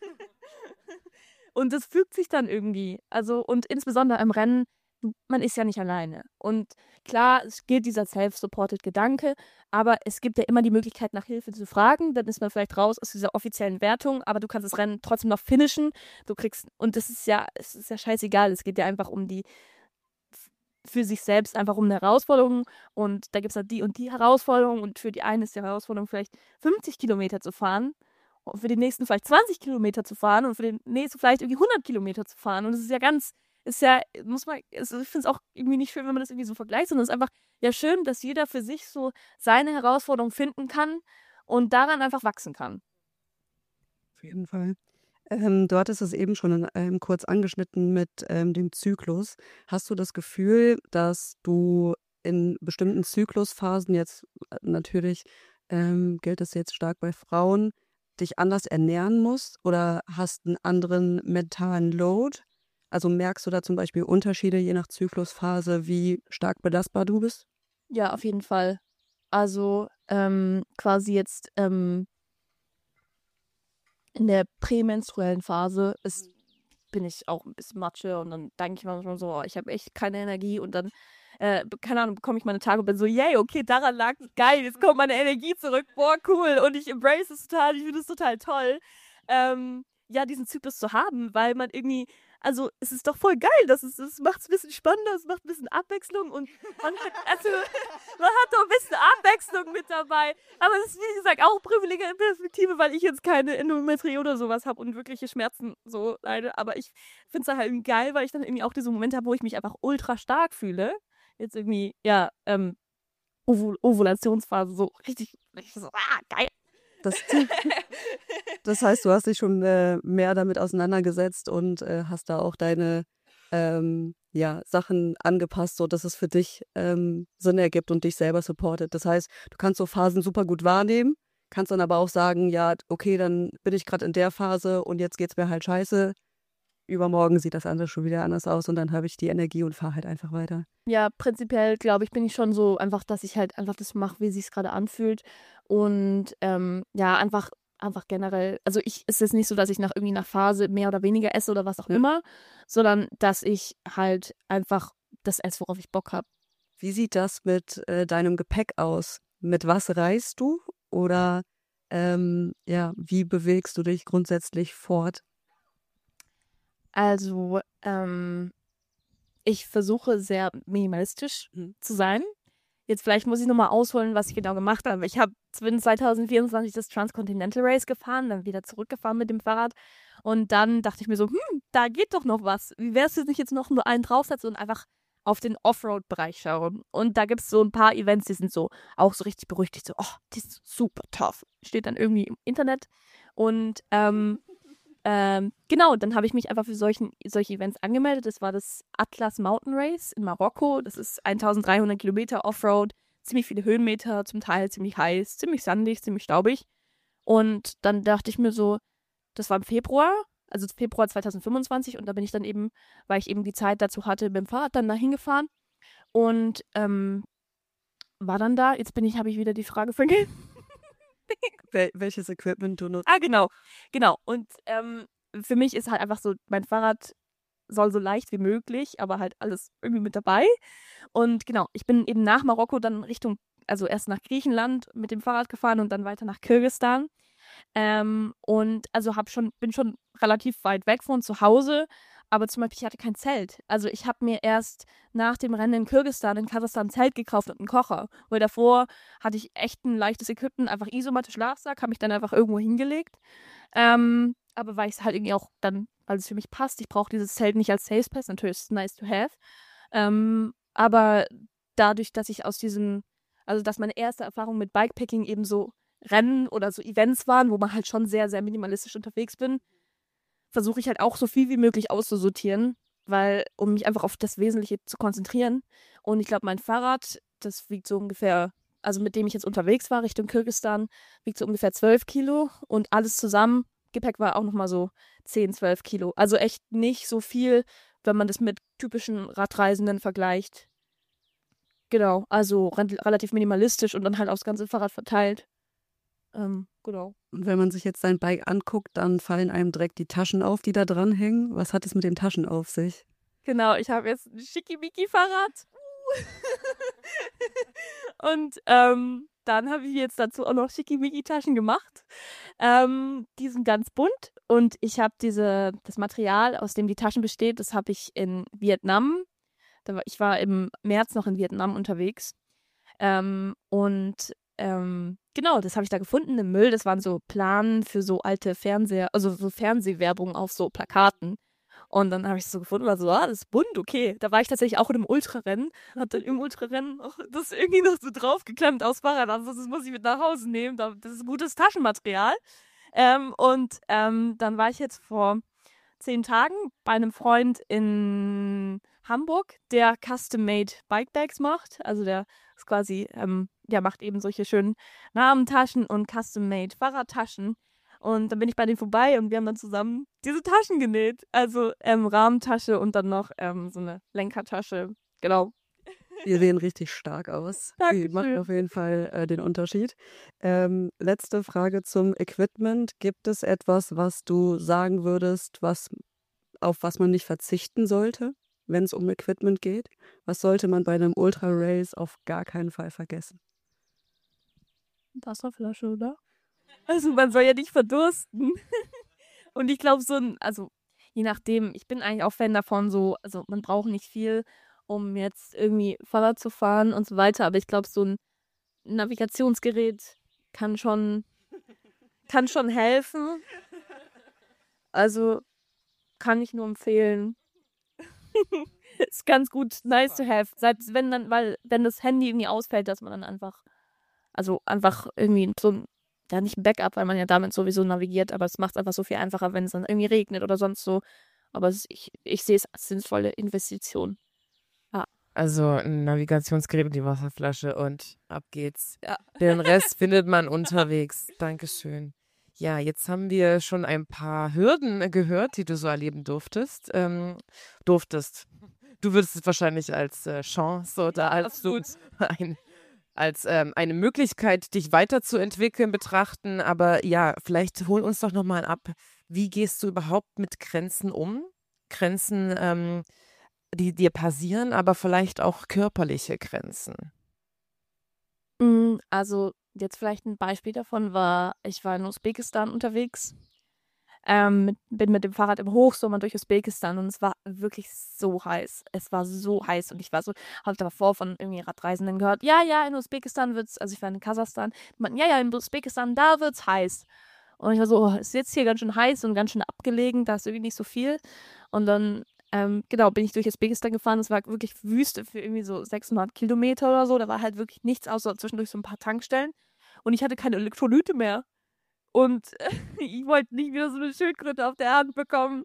Und das fügt sich dann irgendwie. Also, und insbesondere im Rennen, man ist ja nicht alleine. Und klar, es gilt dieser self-supported Gedanke, aber es gibt ja immer die Möglichkeit, nach Hilfe zu fragen. Dann ist man vielleicht raus aus dieser offiziellen Wertung, aber du kannst das Rennen trotzdem noch finishen. Du kriegst, und das ist ja, es ist ja scheißegal. Es geht ja einfach um die, für sich selbst einfach um eine Herausforderung. Und da gibt es halt die und die Herausforderung. Und für die einen ist die Herausforderung vielleicht fünfzig Kilometer zu fahren. Und für den nächsten vielleicht zwanzig Kilometer zu fahren. Und für den nächsten vielleicht irgendwie hundert Kilometer zu fahren. Und es ist ja ganz, ist ja, muss man, also ich finde es auch irgendwie nicht schön, wenn man das irgendwie so vergleicht, sondern es ist einfach ja schön, dass jeder für sich so seine Herausforderung finden kann und daran einfach wachsen kann. Auf jeden Fall. Ähm, du hattest es eben schon ähm, kurz angeschnitten mit ähm, dem Zyklus. Hast du das Gefühl, dass du in bestimmten Zyklusphasen, jetzt äh, natürlich ähm, gilt das jetzt stark bei Frauen, dich anders ernähren musst oder hast einen anderen mentalen Load? Also merkst du da zum Beispiel Unterschiede je nach Zyklusphase, wie stark belastbar du bist? Ja, auf jeden Fall. Also ähm, quasi jetzt ähm, in der prämenstruellen Phase ist, bin ich auch ein bisschen Matsche und dann denke ich manchmal so, oh, ich habe echt keine Energie und dann, äh, keine Ahnung, bekomme ich meine Tage und bin so, yay, okay, daran lag es, geil, jetzt kommt meine Energie zurück, boah, cool und ich embrace es total, ich finde es total toll, ähm, ja, diesen Zyklus zu haben, weil man irgendwie, also es ist doch voll geil, das, ist, das macht es ein bisschen spannender, es macht ein bisschen Abwechslung und man, also, man hat doch ein bisschen Abwechslung mit dabei. Aber das ist, wie gesagt, auch privilegierte Perspektive, weil ich jetzt keine Endometriose oder sowas habe und wirkliche Schmerzen so leide. Aber ich finde es halt irgendwie geil, weil ich dann irgendwie auch diese Momente habe, wo ich mich einfach ultra stark fühle. Jetzt irgendwie, ja, ähm, Ovul- Ovulationsphase so richtig, richtig so, ah, geil. Das, das heißt, du hast dich schon äh, mehr damit auseinandergesetzt und äh, hast da auch deine ähm, ja, Sachen angepasst, sodass es für dich ähm, Sinn ergibt und dich selber supportet. Das heißt, du kannst so Phasen super gut wahrnehmen, kannst dann aber auch sagen, ja, okay, dann bin ich gerade in der Phase und jetzt geht's mir halt scheiße. Übermorgen sieht das andere schon wieder anders aus und dann habe ich die Energie und fahre halt einfach weiter. Ja, prinzipiell, glaube ich, bin ich schon so einfach, dass ich halt einfach das mache, wie es sich gerade anfühlt. Und ähm, ja, einfach, einfach generell, also ich, es ist nicht so, dass ich nach irgendwie nach Phase mehr oder weniger esse oder was auch immer, sondern dass ich halt einfach das esse, worauf ich Bock habe. Wie sieht das mit äh, deinem Gepäck aus? Mit was reist du? Oder ähm, ja, wie bewegst du dich grundsätzlich fort? Also, ähm, ich versuche sehr minimalistisch Mhm. zu sein. Jetzt vielleicht muss ich nochmal ausholen, was ich genau gemacht habe. Ich habe zwanzig vierundzwanzig das Transcontinental Race gefahren, dann wieder zurückgefahren mit dem Fahrrad Und dann dachte ich mir so, hm, da geht doch noch was. Wie wär's, wenn ich jetzt noch nur einen draufsetze und einfach auf den Offroad-Bereich schaue? Und da gibt es so ein paar Events, die sind so auch so richtig berüchtigt, so, oh, die ist super tough. Steht dann irgendwie im Internet. Und ähm, ähm, genau, dann habe ich mich einfach für solchen, solche Events angemeldet. Das war das Atlas Mountain Race in Marokko. Das ist eintausenddreihundert Kilometer Offroad, ziemlich viele Höhenmeter, zum Teil ziemlich heiß, ziemlich sandig, ziemlich staubig. Und dann dachte ich mir so, das war im Februar, also Februar zweitausendfünfundzwanzig, und da bin ich dann eben, weil ich eben die Zeit dazu hatte, mit dem Fahrrad dann dahin gefahren und ähm, war dann da. Jetzt bin ich, habe ich wieder die Frage vergessen. Wel welches Equipment du nutzt. Ah, genau, genau. Und ähm, für mich ist halt einfach so, mein Fahrrad soll so leicht wie möglich, aber halt alles irgendwie mit dabei. Und genau, ich bin eben nach Marokko dann Richtung, also erst nach Griechenland mit dem Fahrrad gefahren und dann weiter nach Kirgisistan. Ähm, und also hab schon, bin schon relativ weit weg von zu Hause, aber zum Beispiel, ich hatte kein Zelt. Also ich habe mir erst nach dem Rennen in Kirgisistan, in Kasachstan, ein Zelt gekauft und einen Kocher. Weil davor hatte ich echt ein leichtes Equipment, einfach Isomatte, Schlafsack, habe mich dann einfach irgendwo hingelegt. Ähm, aber weil ich es halt irgendwie auch dann, weil es für mich passt, ich brauche dieses Zelt nicht als Safe Space, natürlich ist es nice to have. Ähm, aber dadurch, dass ich aus diesem, also dass meine erste Erfahrung mit Bikepacking eben so Rennen oder so Events waren, wo man halt schon sehr, sehr minimalistisch unterwegs bin, versuche ich halt auch so viel wie möglich auszusortieren, weil, um mich einfach auf das Wesentliche zu konzentrieren. Und ich glaube, mein Fahrrad, das wiegt so ungefähr, also mit dem ich jetzt unterwegs war, Richtung Kirgisistan, wiegt so ungefähr zwölf Kilo und alles zusammen, Gepäck war auch nochmal so zehn, zwölf Kilo. Also echt nicht so viel, wenn man das mit typischen Radreisenden vergleicht. Genau, also re relativ minimalistisch und dann halt aufs ganze Fahrrad verteilt. Ähm, genau. Und wenn man sich jetzt dein Bike anguckt, dann fallen einem direkt die Taschen auf, die da dran hängen. Was hat es mit den Taschen auf sich? Genau, ich habe jetzt ein Schickimicki-Fahrrad. Und ähm, dann habe ich jetzt dazu auch noch Schickimicki-Taschen gemacht. Ähm, die sind ganz bunt und ich habe diese, das Material, aus dem die Taschen besteht, das habe ich in Vietnam. Da war, ich war im März noch in Vietnam unterwegs. Ähm, und ähm, genau, das habe ich da gefunden im Müll. Das waren so Planen für so alte Fernseher, also so Fernsehwerbung auf so Plakaten. Und dann habe ich es so gefunden, war so, ah, das ist bunt, okay. Da war ich tatsächlich auch in einem Ultrarennen, habe dann im Ultrarennen auch das irgendwie noch so draufgeklemmt aus Fahrrad. Also das muss ich mit nach Hause nehmen. Das ist gutes Taschenmaterial. Ähm, und ähm, dann war ich jetzt vor zehn Tagen bei einem Freund in Hamburg, der Custom-Made Bikebags macht. Also der ist quasi, ähm, der macht eben solche schönen Rahmentaschen und Custom-Made Fahrradtaschen. Und dann bin ich bei denen vorbei und wir haben dann zusammen diese Taschen genäht. Also ähm, Rahmentasche und dann noch ähm, so eine Lenkertasche. Genau. Die sehen richtig stark aus. Die machen auf jeden Fall äh, den Unterschied. Ähm, letzte Frage zum Equipment. Gibt es etwas, was du sagen würdest, was, auf was man nicht verzichten sollte, wenn es um Equipment geht? Was sollte man bei einem Ultra-Race auf gar keinen Fall vergessen? Wasserflasche, oder? Also man soll ja nicht verdursten. Und ich glaube so ein, also je nachdem, ich bin eigentlich auch Fan davon, so, also man braucht nicht viel, um jetzt irgendwie Fahrrad zu fahren und so weiter, aber ich glaube so ein Navigationsgerät kann schon, kann schon helfen. Also kann ich nur empfehlen. Ist ganz gut, nice to have. Selbst wenn dann, weil wenn das Handy irgendwie ausfällt, dass man dann einfach, also einfach irgendwie so ein, ja nicht ein Backup, weil man ja damit sowieso navigiert, aber es macht es einfach so viel einfacher, wenn es dann irgendwie regnet oder sonst so. Aber es, ich, ich sehe es als sinnvolle Investition. Ja. Also ein Navigationsgerät und die Wasserflasche und ab geht's. Ja. Den Rest findet man unterwegs. Dankeschön. Ja, jetzt haben wir schon ein paar Hürden gehört, die du so erleben durftest. Ähm, durftest. Du würdest es wahrscheinlich als äh, Chance oder als, so ein, als ähm, eine Möglichkeit, dich weiterzuentwickeln betrachten. Aber ja, vielleicht hol uns doch nochmal ab, wie gehst du überhaupt mit Grenzen um? Grenzen, ähm, die dir passieren, aber vielleicht auch körperliche Grenzen. Also jetzt vielleicht ein Beispiel davon war, ich war in Usbekistan unterwegs, ähm, mit, bin mit dem Fahrrad im Hochsommer durch Usbekistan und es war wirklich so heiß. Es war so heiß und ich war so, habe davor von irgendwie Radreisenden gehört, ja, ja, in Usbekistan wird's, also ich war in Kasachstan, die meinten, ja, ja, in Usbekistan, da wird's heiß. Und ich war so, oh, ist jetzt hier ganz schön heiß und ganz schön abgelegen, da ist irgendwie nicht so viel. Und dann, ähm, genau, bin ich durch Usbekistan gefahren. Es war wirklich Wüste für irgendwie so sechshundert Kilometer oder so. Da war halt wirklich nichts, außer zwischendurch so ein paar Tankstellen. Und ich hatte keine Elektrolyte mehr. Und ich wollte nicht wieder so eine Schildkröte auf der Hand bekommen.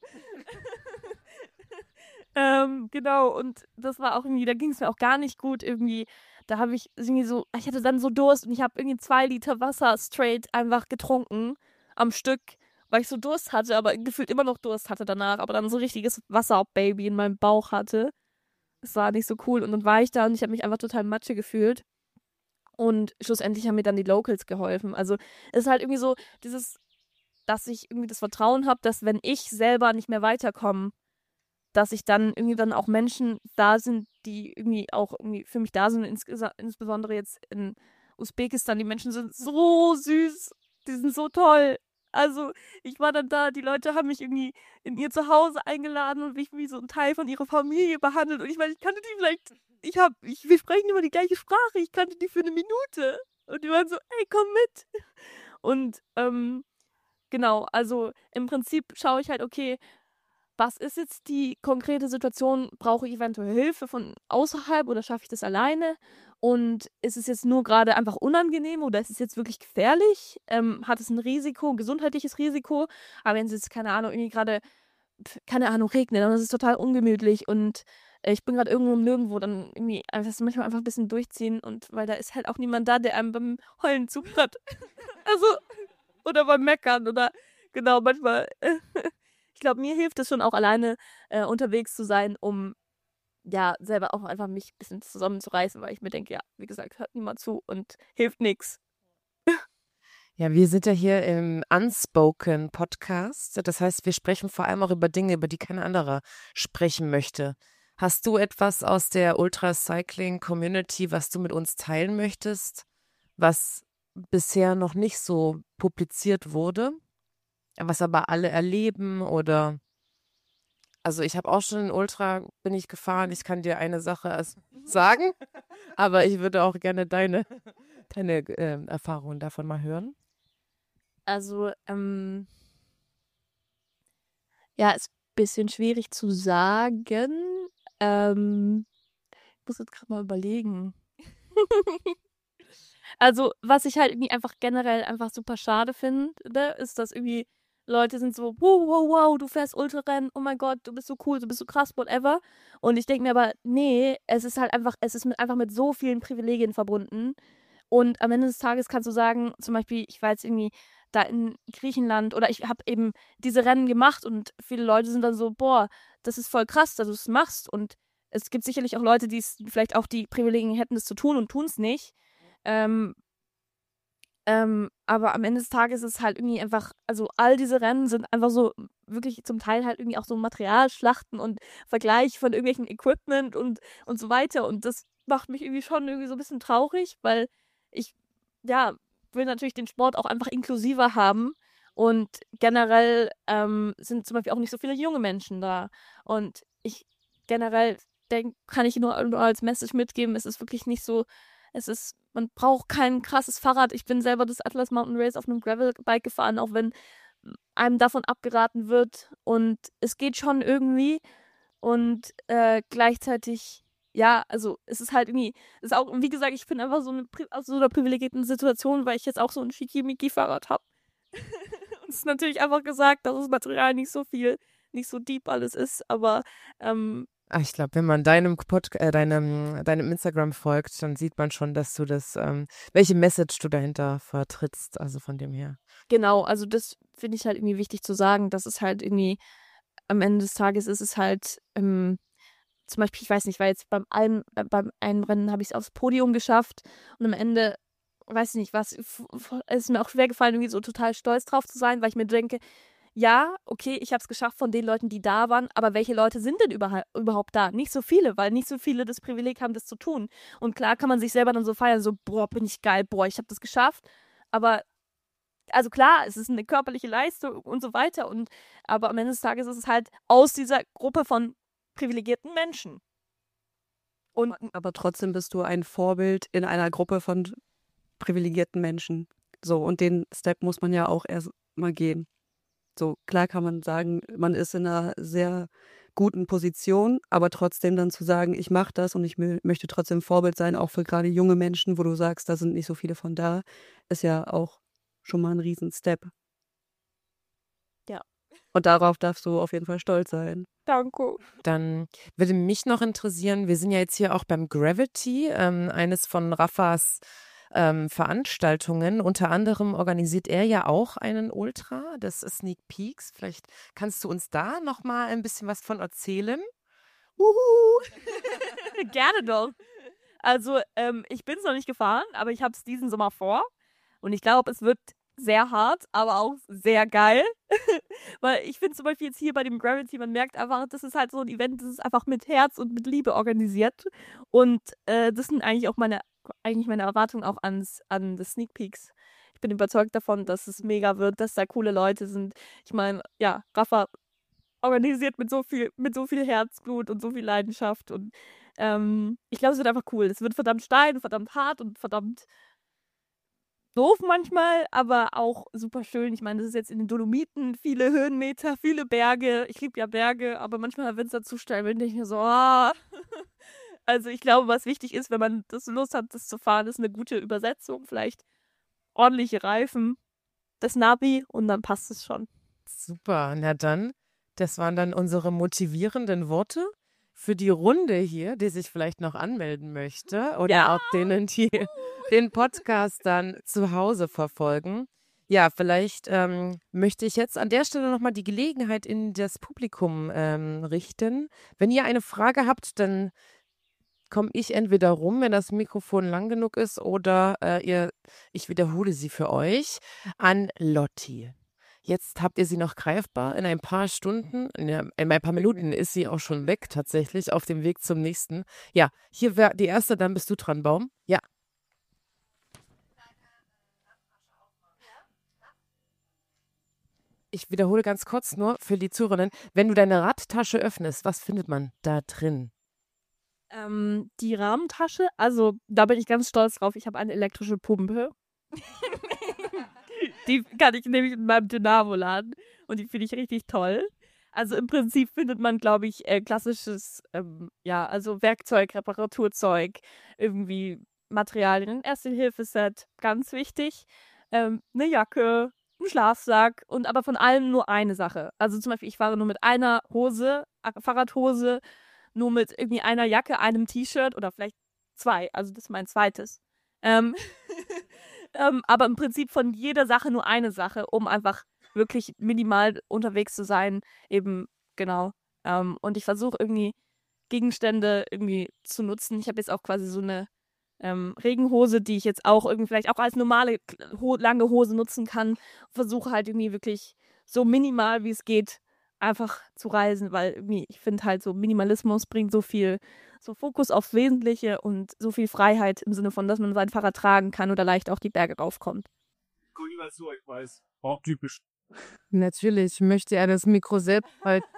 ähm, genau, und das war auch irgendwie, da ging es mir auch gar nicht gut irgendwie. Da habe ich irgendwie so, ich hatte dann so Durst und ich habe irgendwie zwei Liter Wasser straight einfach getrunken am Stück, weil ich so Durst hatte, aber gefühlt immer noch Durst hatte danach, aber dann so richtiges Wasserbaby in meinem Bauch hatte. Es war nicht so cool und dann war ich da und ich habe mich einfach total Matsche gefühlt. Und schlussendlich haben mir dann die Locals geholfen. Also es ist halt irgendwie so dieses, dass ich irgendwie das Vertrauen habe, dass wenn ich selber nicht mehr weiterkomme, dass ich dann irgendwie dann auch Menschen da sind, die irgendwie auch irgendwie für mich da sind. Insgesa- insbesondere jetzt in Usbekistan. Die Menschen sind so süß. Die sind so toll. Also ich war dann da, die Leute haben mich irgendwie in ihr Zuhause eingeladen und mich wie so ein Teil von ihrer Familie behandelt. Und ich meine, ich kannte die vielleicht, ich hab, ich, wir sprechen immer die gleiche Sprache, ich kannte die für eine Minute. Und die waren so, ey, komm mit. Und ähm, genau, also im Prinzip schaue ich halt, okay, was ist jetzt die konkrete Situation? Brauche ich eventuell Hilfe von außerhalb oder schaffe ich das alleine? Und ist es jetzt nur gerade einfach unangenehm oder ist es jetzt wirklich gefährlich? Ähm, hat es ein Risiko, ein gesundheitliches Risiko? Aber wenn es jetzt, keine Ahnung, irgendwie gerade, pf, keine Ahnung, regnet, dann ist es total ungemütlich und äh, ich bin gerade irgendwo im Nirgendwo, dann irgendwie einfach das manchmal einfach ein bisschen durchziehen und weil da ist halt auch niemand da, der einem beim Heulen zuhört. Also, oder beim Meckern oder genau, manchmal. Ich glaube, mir hilft es schon auch alleine äh, unterwegs zu sein, um ja selber auch einfach mich ein bisschen zusammenzureißen, weil ich mir denke, ja, wie gesagt, hört niemand zu und hilft nichts. Ja, wir sind ja hier im Unspoken Podcast. Das heißt, wir sprechen vor allem auch über Dinge, über die kein anderer sprechen möchte. Hast du etwas aus der Ultracycling-Community, was du mit uns teilen möchtest, was bisher noch nicht so publiziert wurde, was aber alle erleben oder also ich habe auch schon in Ultra bin ich gefahren. Ich kann dir eine Sache als- sagen, aber ich würde auch gerne deine, deine äh, Erfahrungen davon mal hören. Also, ähm, ja, ist ein bisschen schwierig zu sagen. Ähm, ich muss jetzt gerade mal überlegen. Also, was ich halt irgendwie einfach generell einfach super schade finde, ist, dass irgendwie Leute sind so, wow, wow, wow, du fährst Ultrarennen, oh mein Gott, du bist so cool, du bist so krass, whatever. Und ich denke mir aber, nee, es ist halt einfach, es ist mit, einfach mit so vielen Privilegien verbunden. Und am Ende des Tages kannst du sagen, zum Beispiel, ich war jetzt irgendwie da in Griechenland oder ich habe eben diese Rennen gemacht und viele Leute sind dann so, boah, das ist voll krass, dass du es machst. Und es gibt sicherlich auch Leute, die es vielleicht auch die Privilegien hätten, das zu tun und tun es nicht. Ähm, ähm, aber am Ende des Tages ist es halt irgendwie einfach, also all diese Rennen sind einfach so wirklich zum Teil halt irgendwie auch so Materialschlachten und Vergleich von irgendwelchen Equipment und, und so weiter. Und das macht mich irgendwie schon irgendwie so ein bisschen traurig, weil ich, ja, will natürlich den Sport auch einfach inklusiver haben. Und generell ähm, sind zum Beispiel auch nicht so viele junge Menschen da. Und ich generell denk, kann ich nur, nur als Message mitgeben, es ist wirklich nicht so, es ist, man braucht kein krasses Fahrrad. Ich bin selber das Atlas Mountain Race auf einem Gravelbike gefahren, auch wenn einem davon abgeraten wird. Und es geht schon irgendwie. Und äh, gleichzeitig, ja, also es ist halt irgendwie, es ist auch, wie gesagt, ich bin einfach so eine, pri- aus so einer privilegierten Situation, weil ich jetzt auch so ein Schickimicki-Fahrrad habe. Und es ist natürlich einfach gesagt, dass das Material nicht so viel, nicht so deep alles ist, aber ähm, Ach, ich glaube, wenn man deinem Pod, äh, deinem, deinem Instagram folgt, dann sieht man schon, dass du das, ähm, welche Message du dahinter vertrittst, also von dem her. genau, also das finde ich halt irgendwie wichtig zu sagen, dass es halt irgendwie am Ende des Tages ist es halt, ähm, zum Beispiel, ich weiß nicht, weil jetzt beim einen, äh, beim einen Rennen habe ich es aufs Podium geschafft und am Ende, weiß ich nicht, was, f- f- es ist mir auch schwer gefallen, irgendwie so total stolz drauf zu sein, weil ich mir denke, ja, okay, ich habe es geschafft von den Leuten, die da waren, aber welche Leute sind denn überha überhaupt da? Nicht so viele, weil nicht so viele das Privileg haben, das zu tun. Und klar kann man sich selber dann so feiern, so, boah, bin ich geil, boah, ich habe das geschafft. Aber, also klar, es ist eine körperliche Leistung und so weiter. Und, aber am Ende des Tages ist es halt aus dieser Gruppe von privilegierten Menschen. Und Aber trotzdem bist du ein Vorbild in einer Gruppe von privilegierten Menschen. So, und den Step muss man ja auch erst mal gehen. So, klar kann man sagen, man ist in einer sehr guten Position, aber trotzdem dann zu sagen, ich mache das und ich mö- möchte trotzdem Vorbild sein, auch für gerade junge Menschen, wo du sagst, da sind nicht so viele von da, ist ja auch schon mal ein Riesen-Step. Ja. Und darauf darfst du auf jeden Fall stolz sein. Danke. Dann würde mich noch interessieren, wir sind ja jetzt hier auch beim Gravity, ähm, eines von Rafas ähm, Veranstaltungen. Unter anderem organisiert er ja auch einen Ultra, das ist Sneak Peeks. Vielleicht kannst du uns da noch mal ein bisschen was von erzählen? Uhu. Gerne doch. Also, ähm, ich bin es noch nicht gefahren, aber ich habe es diesen Sommer vor. Und ich glaube, es wird sehr hart, aber auch sehr geil. Weil ich finde zum Beispiel jetzt hier bei dem Gravity, man merkt einfach, das ist halt so ein Event, das ist einfach mit Herz und mit Liebe organisiert. Und äh, das sind eigentlich auch meine, eigentlich meine Erwartungen auch ans, an das Sneak Peeks. Ich bin überzeugt davon, dass es mega wird, dass da coole Leute sind. Ich meine, ja, Rafa organisiert mit so viel, mit so viel Herzblut und so viel Leidenschaft. Und ähm, ich glaube, es wird einfach cool. Es wird verdammt steil, verdammt hart und verdammt doof manchmal, aber auch super schön. Ich meine, das ist jetzt in den Dolomiten, viele Höhenmeter, viele Berge. Ich liebe ja Berge, aber manchmal, wenn es da zu steil wird, denke ich mir so, ah. Also ich glaube, was wichtig ist, wenn man das Lust hat, das zu fahren, ist eine gute Übersetzung, vielleicht ordentliche Reifen, das Navi und dann passt es schon. Super, na dann, das waren dann unsere motivierenden Worte für die Runde hier, die sich vielleicht noch anmelden möchte oder Ja. auch denen, die den Podcast dann zu Hause verfolgen. Ja, vielleicht ähm, möchte ich jetzt an der Stelle nochmal die Gelegenheit in das Publikum ähm, richten. Wenn ihr eine Frage habt, dann komme ich entweder rum, wenn das Mikrofon lang genug ist, oder äh, ihr, ich wiederhole sie für euch, an Lotti. Jetzt habt ihr sie noch greifbar. In ein paar Stunden, in ein paar Minuten ist sie auch schon weg tatsächlich, auf dem Weg zum nächsten. Ja, hier wäre die erste, dann bist du dran, Baum. Ja. Ich wiederhole ganz kurz nur für die Zuhörerinnen. Wenn du deine Radtasche öffnest, was findet man da drin? Ähm, die Rahmentasche, also da bin ich ganz stolz drauf. Ich habe eine elektrische Pumpe. Die kann ich nämlich in meinem Dynamo laden und die finde ich richtig toll. Also im Prinzip findet man, glaube ich, äh, klassisches, ähm, ja, also Werkzeug, Reparaturzeug, irgendwie Materialien, ein Erste-Hilfe-Set, ganz wichtig, ähm, eine Jacke, ein Schlafsack und aber von allem nur eine Sache. Also zum Beispiel, ich fahre nur mit einer Hose, Fahrradhose, nur mit irgendwie einer Jacke, einem T-Shirt oder vielleicht zwei. Also das ist mein zweites. Ähm, ähm, aber im Prinzip von jeder Sache nur eine Sache, um einfach wirklich minimal unterwegs zu sein. Eben, genau. Ähm, und ich versuche irgendwie Gegenstände irgendwie zu nutzen. Ich habe jetzt auch quasi so eine ähm, Regenhose, die ich jetzt auch irgendwie vielleicht auch als normale ho lange Hose nutzen kann. Versuche halt irgendwie wirklich so minimal wie es geht einfach zu reisen, weil irgendwie ich finde halt so Minimalismus bringt so viel, so Fokus aufs Wesentliche und so viel Freiheit im Sinne von, dass man sein Fahrrad tragen kann oder leicht auch die Berge raufkommt. Guck mal so, ich weiß. Auch typisch. Natürlich möchte er das Mikro selbst halten.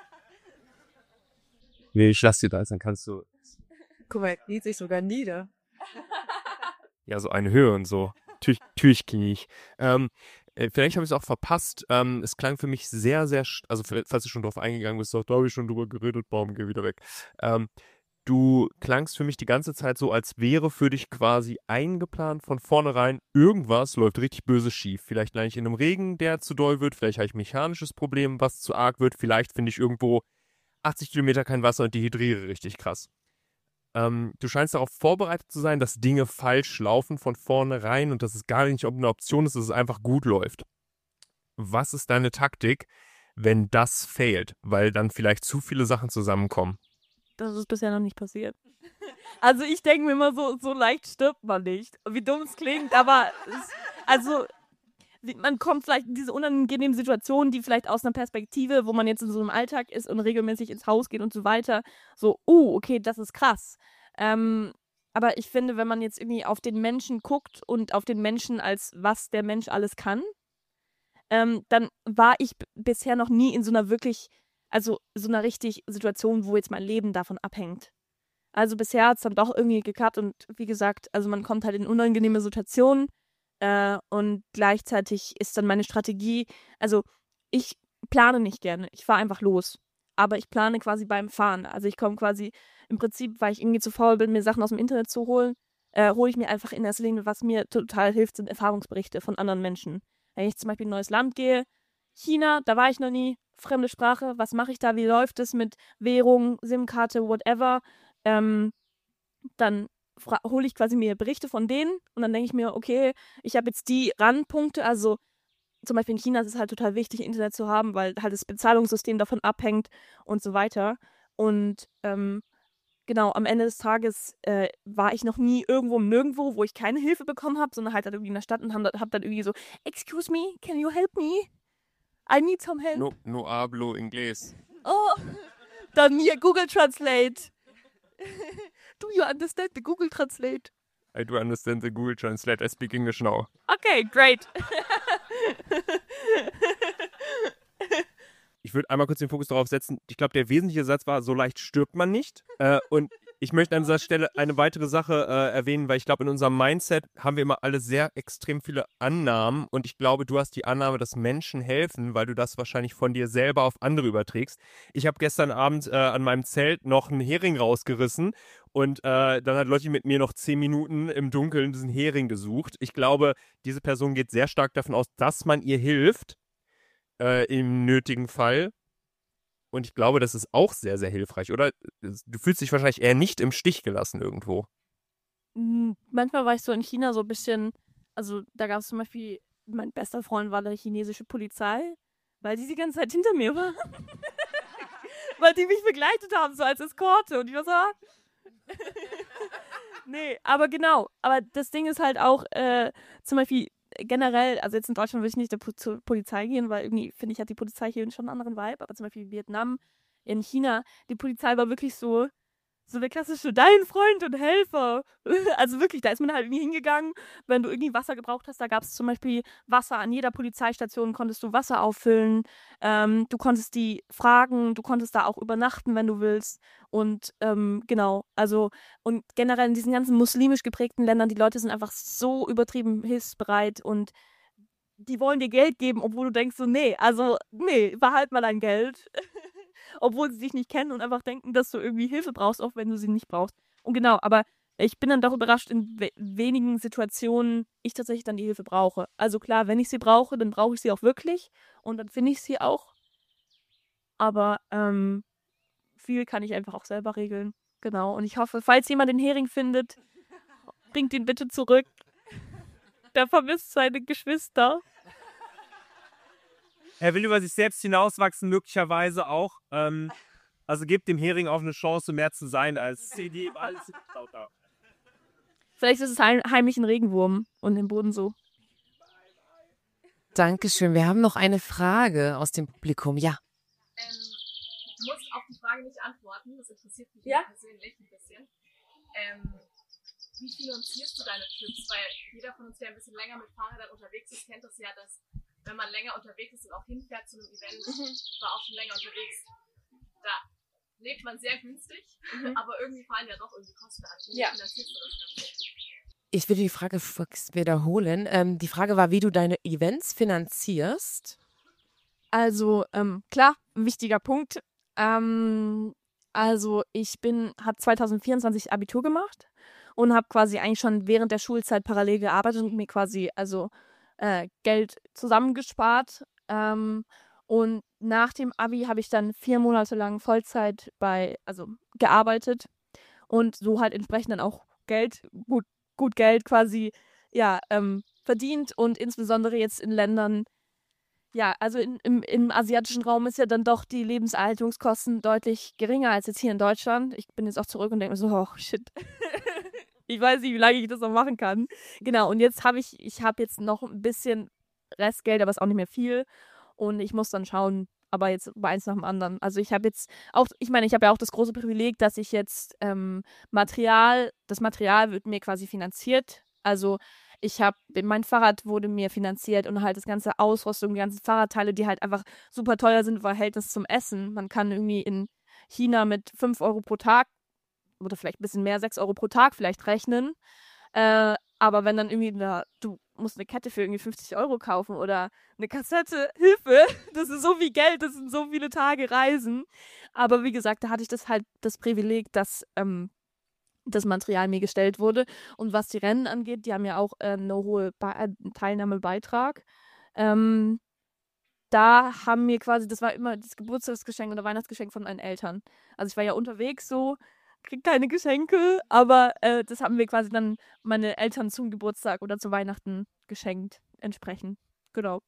Nee, ich lass dir das, dann kannst du. Guck mal, er kniet sich sogar nieder. Ja, so eine Höhe und so. Natürlich, natürlich knie ich. Ähm, äh, vielleicht habe ich es auch verpasst. Ähm, es klang für mich sehr, sehr, st- also falls du schon drauf eingegangen bist, da habe ich schon drüber geredet, Baum, geh wieder weg. Ähm, du klangst für mich die ganze Zeit so, als wäre für dich quasi eingeplant von vornherein, irgendwas läuft richtig böse schief. Vielleicht lande ich in einem Regen, der zu doll wird, vielleicht habe ich ein mechanisches Problem, was zu arg wird, vielleicht finde ich irgendwo achtzig Kilometer kein Wasser und dehydriere richtig krass. Ähm, du scheinst darauf vorbereitet zu sein, dass Dinge falsch laufen von vornherein und dass es gar nicht eine Option ist, dass es einfach gut läuft. Was ist deine Taktik, wenn das fehlt, weil dann vielleicht zu viele Sachen zusammenkommen? Das ist bisher noch nicht passiert. Also ich denke mir immer so, so leicht stirbt man nicht. Wie dumm es klingt, aber es, also man kommt vielleicht in diese unangenehmen Situationen, die vielleicht aus einer Perspektive, wo man jetzt in so einem Alltag ist und regelmäßig ins Haus geht und so weiter, so, uh, okay, das ist krass. Ähm, aber ich finde, wenn man jetzt irgendwie auf den Menschen guckt und auf den Menschen als was der Mensch alles kann, ähm, dann war ich b- bisher noch nie in so einer wirklich, also so einer richtig Situation, wo jetzt mein Leben davon abhängt. Also bisher hat es dann doch irgendwie geklappt und wie gesagt, also man kommt halt in unangenehme Situationen, Äh, und gleichzeitig ist dann meine Strategie, also ich plane nicht gerne, ich fahre einfach los. Aber ich plane quasi beim Fahren. Also ich komme quasi im Prinzip, weil ich irgendwie zu faul bin, mir Sachen aus dem Internet zu holen, äh, hole ich mir einfach in erster Linie, was mir total hilft, sind Erfahrungsberichte von anderen Menschen. Wenn ich zum Beispiel in ein neues Land gehe, China, da war ich noch nie, fremde Sprache, was mache ich da, wie läuft es mit Währung, SIM-Karte, whatever, ähm, dann hole ich quasi mir Berichte von denen und dann denke ich mir, okay, ich habe jetzt die Randpunkte, also zum Beispiel in China ist es halt total wichtig, Internet zu haben, weil halt das Bezahlungssystem davon abhängt und so weiter. Und ähm, genau, am Ende des Tages äh, war ich noch nie irgendwo im Nirgendwo, wo ich keine Hilfe bekommen habe, sondern halt, halt irgendwie in der Stadt und habe hab dann irgendwie so, excuse me, can you help me? I need some help. No, no hablo inglés. Oh, dann hier Google Translate. Do you understand the Google Translate? I do understand the Google Translate. I speak English now. Okay, great. Ich würde einmal kurz den Fokus darauf setzen. Ich glaube, der wesentliche Satz war, so leicht stirbt man nicht. Äh, und ich möchte an dieser Stelle eine weitere Sache äh, erwähnen, weil ich glaube, in unserem Mindset haben wir immer alle sehr extrem viele Annahmen. Und ich glaube, du hast die Annahme, dass Menschen helfen, weil du das wahrscheinlich von dir selber auf andere überträgst. Ich habe gestern Abend äh, an meinem Zelt noch einen Hering rausgerissen. Und äh, dann hat Lotti mit mir noch zehn Minuten im Dunkeln diesen Hering gesucht. Ich glaube, diese Person geht sehr stark davon aus, dass man ihr hilft. Äh, im nötigen Fall. Und ich glaube, das ist auch sehr, sehr hilfreich, oder? Du fühlst dich wahrscheinlich eher nicht im Stich gelassen irgendwo. Manchmal war ich so in China so ein bisschen, also da gab es zum Beispiel, mein bester Freund war der chinesische Polizei, weil die die ganze Zeit hinter mir war. Weil die mich begleitet haben, so als Eskorte. Und ich war so, ah. Nee, aber genau. Aber das Ding ist halt auch, äh, zum Beispiel generell, also jetzt in Deutschland würde ich nicht zur Polizei gehen, weil irgendwie, finde ich, hat die Polizei hier schon einen anderen Vibe, aber zum Beispiel in Vietnam, in China, die Polizei war wirklich so, so der klassische dein Freund und Helfer. Also wirklich, da ist man halt irgendwie hingegangen, wenn du irgendwie Wasser gebraucht hast, da gab es zum Beispiel Wasser, an jeder Polizeistation konntest du Wasser auffüllen, ähm, du konntest die fragen, du konntest da auch übernachten, wenn du willst und ähm, genau, also und generell in diesen ganzen muslimisch geprägten Ländern, die Leute sind einfach so übertrieben hilfsbereit und die wollen dir Geld geben, obwohl du denkst so, nee, also nee, behalt mal dein Geld. Obwohl sie dich nicht kennen und einfach denken, dass du irgendwie Hilfe brauchst, auch wenn du sie nicht brauchst. Und genau, aber ich bin dann doch überrascht, in we- wenigen Situationen ich tatsächlich dann die Hilfe brauche. Also klar, wenn ich sie brauche, dann brauche ich sie auch wirklich und dann finde ich sie auch. Aber ähm, viel kann ich einfach auch selber regeln. Genau, und ich hoffe, falls jemand den Hering findet, bringt ihn bitte zurück. Der vermisst seine Geschwister. Er will über sich selbst hinauswachsen, möglicherweise auch. Ähm, also gebt dem Hering auch eine Chance, mehr zu sein als C D. Alles lauter. Vielleicht ist es heim heimlich ein Regenwurm und im Boden so. Dankeschön. Wir haben noch eine Frage aus dem Publikum. Ja. Ähm, du musst auf die Frage nicht antworten, das interessiert mich Ja? persönlich ein bisschen. Ähm, wie finanzierst du deine Trips? Weil jeder von uns, der ein bisschen länger mit Fahrrädern unterwegs ist, kennt das ja, dass wenn man länger unterwegs ist und auch hinfährt zu einem Event, mhm. ich war auch schon länger unterwegs, da lebt man sehr günstig, mhm. aber irgendwie fallen ja doch irgendwie Kosten an. Wie ja. finanzierst du das Ganze? Ich will die Frage wiederholen. Ähm, die Frage war, wie du deine Events finanzierst. Also, ähm, klar, ein wichtiger Punkt. Ähm, also, ich bin, habe zwanzig vierundzwanzig Abitur gemacht und habe quasi eigentlich schon während der Schulzeit parallel gearbeitet und mir quasi, also Äh, Geld zusammengespart. Ähm, und nach dem Abi habe ich dann vier Monate lang Vollzeit bei, also gearbeitet und so halt entsprechend dann auch Geld, gut, gut Geld quasi, ja, ähm, verdient und insbesondere jetzt in Ländern, ja, also in, im, im asiatischen Raum ist ja dann doch die Lebenserhaltungskosten deutlich geringer als jetzt hier in Deutschland. Ich bin jetzt auch zurück und denke mir so, oh shit. Ich weiß nicht, wie lange ich das noch machen kann. Genau, und jetzt habe ich, ich habe jetzt noch ein bisschen Restgeld, aber es ist auch nicht mehr viel. Und ich muss dann schauen, aber jetzt bei eins nach dem anderen. Also ich habe jetzt auch, ich meine, ich habe ja auch das große Privileg, dass ich jetzt ähm, Material, das Material wird mir quasi finanziert. Also ich habe, mein Fahrrad wurde mir finanziert und halt das ganze Ausrüstung, die ganzen Fahrradteile, die halt einfach super teuer sind im Verhältnis zum Essen. Man kann irgendwie in China mit fünf Euro pro Tag oder vielleicht ein bisschen mehr, sechs Euro pro Tag vielleicht rechnen. Äh, aber wenn dann irgendwie, na, du muss eine Kette für irgendwie fünfzig Euro kaufen oder eine Kassette. Hilfe, das ist so viel Geld, das sind so viele Tage Reisen. Aber wie gesagt, da hatte ich das halt das Privileg, dass ähm, das Material mir gestellt wurde. Und was die Rennen angeht, die haben ja auch äh, eine hohe Be- äh, Teilnahmebeitrag. Ähm, da haben mir quasi, das war immer das Geburtstagsgeschenk oder Weihnachtsgeschenk von meinen Eltern. Also ich war ja unterwegs so, krieg keine Geschenke, aber äh, das haben mir quasi dann meine Eltern zum Geburtstag oder zu Weihnachten geschenkt, entsprechend. Genau.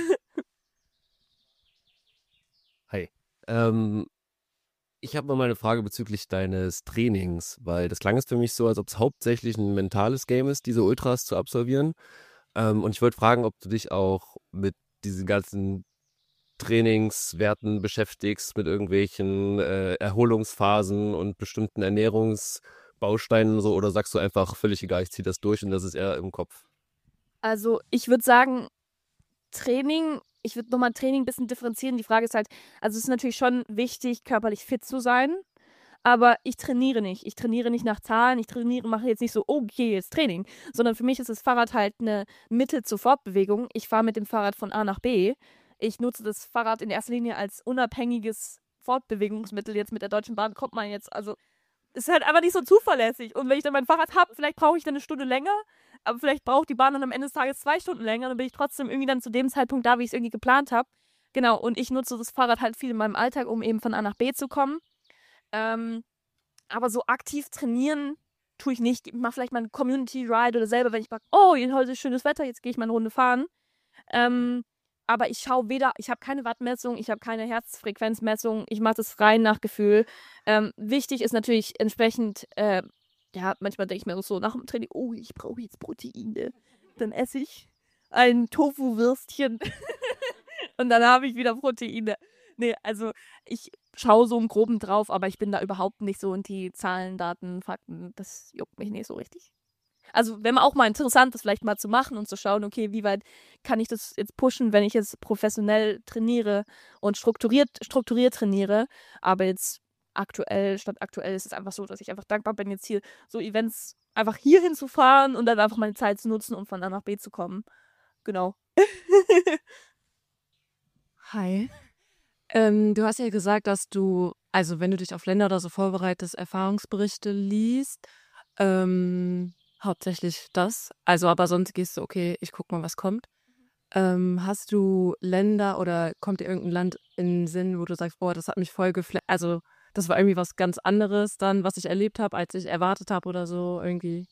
Hi. Ähm, ich habe mal eine Frage bezüglich deines Trainings, weil das klang jetzt für mich so, als ob es hauptsächlich ein mentales Game ist, diese Ultras zu absolvieren. Ähm, und ich wollte fragen, ob du dich auch mit diesen ganzen Trainingswerten beschäftigst, mit irgendwelchen äh, Erholungsphasen und bestimmten Ernährungsbausteinen so, oder sagst du einfach völlig egal, ich ziehe das durch und das ist eher im Kopf? Also ich würde sagen, Training, ich würde nochmal Training ein bisschen differenzieren. Die Frage ist halt, also es ist natürlich schon wichtig, körperlich fit zu sein, aber ich trainiere nicht. Ich trainiere nicht nach Zahlen, ich trainiere, mache jetzt nicht so, oh, okay, jetzt Training, sondern für mich ist das Fahrrad halt eine Mittel zur Fortbewegung. Ich fahre mit dem Fahrrad von A nach B. Ich nutze das Fahrrad in erster Linie als unabhängiges Fortbewegungsmittel. Jetzt mit der Deutschen Bahn kommt man jetzt, also ist halt einfach nicht so zuverlässig. Und wenn ich dann mein Fahrrad habe, vielleicht brauche ich dann eine Stunde länger, aber vielleicht braucht die Bahn dann am Ende des Tages zwei Stunden länger, dann bin ich trotzdem irgendwie dann zu dem Zeitpunkt da, wie ich es irgendwie geplant habe. Genau, und ich nutze das Fahrrad halt viel in meinem Alltag, um eben von A nach B zu kommen. Ähm, aber so aktiv trainieren tue ich nicht. Ich mache vielleicht mal einen Community-Ride oder selber, wenn ich merke, oh, heute ist schönes Wetter, jetzt gehe ich mal eine Runde fahren. Ähm, aber ich schaue weder, ich habe keine Wattmessung, ich habe keine Herzfrequenzmessung, ich mache das rein nach Gefühl. Ähm, wichtig ist natürlich entsprechend, äh, ja, manchmal denke ich mir so nach dem Training, oh, ich brauche jetzt Proteine. Dann esse ich ein Tofu-Würstchen und dann habe ich wieder Proteine. Nee, also ich schaue so im Groben drauf, aber ich bin da überhaupt nicht so in die Zahlen, Daten, Fakten, das juckt mich nicht so richtig. Also wenn man auch mal interessant ist, vielleicht mal zu machen und zu schauen, okay, wie weit kann ich das jetzt pushen, wenn ich jetzt professionell trainiere und strukturiert, strukturiert trainiere. Aber jetzt aktuell, statt aktuell ist es einfach so, dass ich einfach dankbar bin, jetzt hier so Events einfach hier hinzufahren und dann einfach meine Zeit zu nutzen, um von A nach B zu kommen. Genau. Hi. Ähm, du hast ja gesagt, dass du, also wenn du dich auf Länder oder so vorbereitest, Erfahrungsberichte liest. Ähm, hauptsächlich das. Also, aber sonst gehst du, okay, ich guck mal, was kommt. Ähm, hast du Länder oder kommt dir irgendein Land in den Sinn, wo du sagst, boah, das hat mich voll geflasht. Also, das war irgendwie was ganz anderes dann, was ich erlebt habe, als ich erwartet habe oder so irgendwie.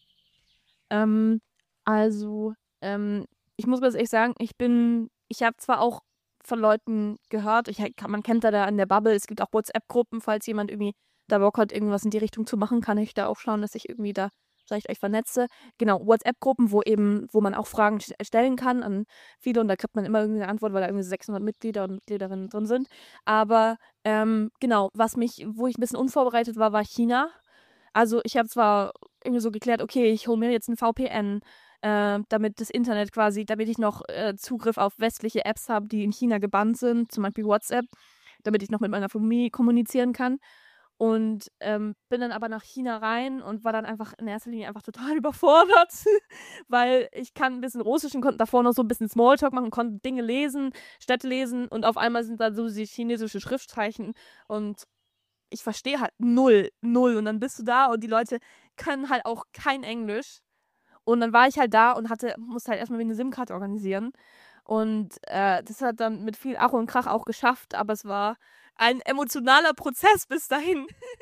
Ähm, also, ähm, ich muss ganz ehrlich sagen, ich bin, ich habe zwar auch von Leuten gehört, ich, man kennt da, da in der Bubble, es gibt auch WhatsApp-Gruppen, falls jemand irgendwie da Bock hat, irgendwas in die Richtung zu machen, kann ich da auch schauen, dass ich irgendwie da vielleicht euch vernetze. Genau, WhatsApp-Gruppen, wo eben, wo man auch Fragen stellen kann an viele und da kriegt man immer irgendwie eine Antwort, weil da irgendwie sechshundert Mitglieder und Mitgliederinnen drin sind. Aber ähm, genau, was mich, wo ich ein bisschen unvorbereitet war, war China. Also ich habe zwar irgendwie so geklärt, okay, ich hole mir jetzt ein V P N, äh, damit das Internet quasi, damit ich noch äh, Zugriff auf westliche Apps habe, die in China gebannt sind, zum Beispiel WhatsApp, damit ich noch mit meiner Familie kommunizieren kann. Und ähm, bin dann aber nach China rein und war dann einfach in erster Linie einfach total überfordert, weil ich kann ein bisschen Russisch und konnte davor noch so ein bisschen Smalltalk machen, konnte Dinge lesen, Städte lesen und auf einmal sind da so die chinesische Schriftzeichen und ich verstehe halt null, null. Und dann bist du da und die Leute können halt auch kein Englisch. Und dann war ich halt da und hatte, musste halt erstmal eine SIM-Karte organisieren. Und äh, das hat dann mit viel Ach und Krach auch geschafft, aber es war ein emotionaler Prozess bis dahin.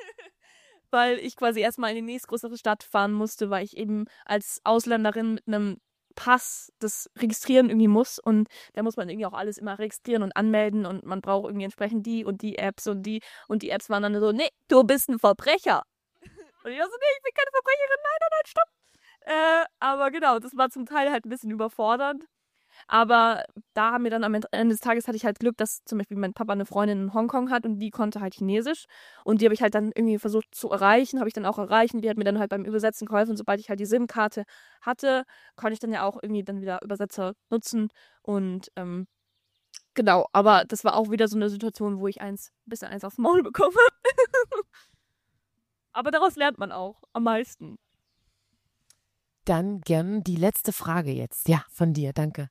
Weil ich quasi erstmal in die nächstgrößere Stadt fahren musste, weil ich eben als Ausländerin mit einem Pass das registrieren irgendwie muss und da muss man irgendwie auch alles immer registrieren und anmelden und man braucht irgendwie entsprechend die und die Apps und die und die Apps waren dann so, nee, du bist ein Verbrecher. Und ich war so, nee, ich bin keine Verbrecherin, nein, nein, nein, stopp. Äh, aber genau, das war zum Teil halt ein bisschen überfordernd. Aber da haben wir dann am Ende des Tages hatte ich halt Glück, dass zum Beispiel mein Papa eine Freundin in Hongkong hat und die konnte halt Chinesisch. Und die habe ich halt dann irgendwie versucht zu erreichen, habe ich dann auch erreichen. Die hat mir dann halt beim Übersetzen geholfen. Und sobald ich halt die SIM-Karte hatte, konnte ich dann ja auch irgendwie dann wieder Übersetzer nutzen. Und ähm, genau, aber das war auch wieder so eine Situation, wo ich eins, ein bisschen eins aufs Maul bekommen habe. Aber daraus lernt man auch am meisten. Dann gern die letzte Frage jetzt. Ja, von dir, danke.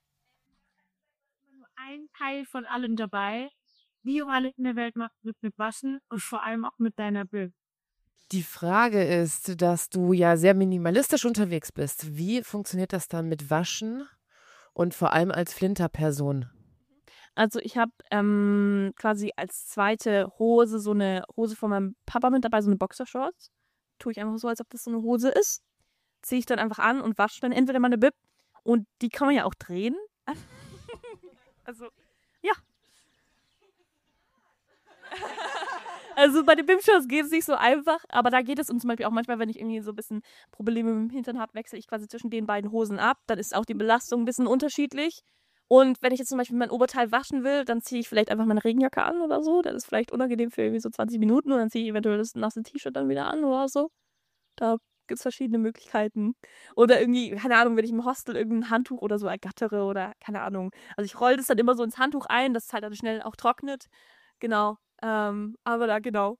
Ein Teil von allem dabei. Wie um alles in der Welt machst du es mit Waschen und vor allem auch mit deiner Bild? Die Frage ist, dass du ja sehr minimalistisch unterwegs bist. Wie funktioniert das dann mit Waschen und vor allem als Flinterperson? Also ich habe ähm, quasi als zweite Hose so eine Hose von meinem Papa mit dabei, so eine Boxershorts. Tue ich einfach so, als ob das so eine Hose ist. Ziehe ich dann einfach an und wasche dann entweder meine Bib und die kann man ja auch drehen. Also, ja. Also bei den Bib-Shorts geht es nicht so einfach, aber da geht es und zum Beispiel auch manchmal, wenn ich irgendwie so ein bisschen Probleme mit dem Hintern habe, wechsle ich quasi zwischen den beiden Hosen ab. Dann ist auch die Belastung ein bisschen unterschiedlich. Und wenn ich jetzt zum Beispiel mein Oberteil waschen will, dann ziehe ich vielleicht einfach meine Regenjacke an oder so. Das ist vielleicht unangenehm für irgendwie so zwanzig Minuten und dann ziehe ich eventuell das nasse T-Shirt dann wieder an oder so. Da gibt es verschiedene Möglichkeiten. Oder irgendwie, keine Ahnung, wenn ich im Hostel irgendein Handtuch oder so ergattere oder keine Ahnung. Also ich rolle das dann immer so ins Handtuch ein, dass es halt dann schnell auch trocknet. Genau. Ähm, aber da, genau.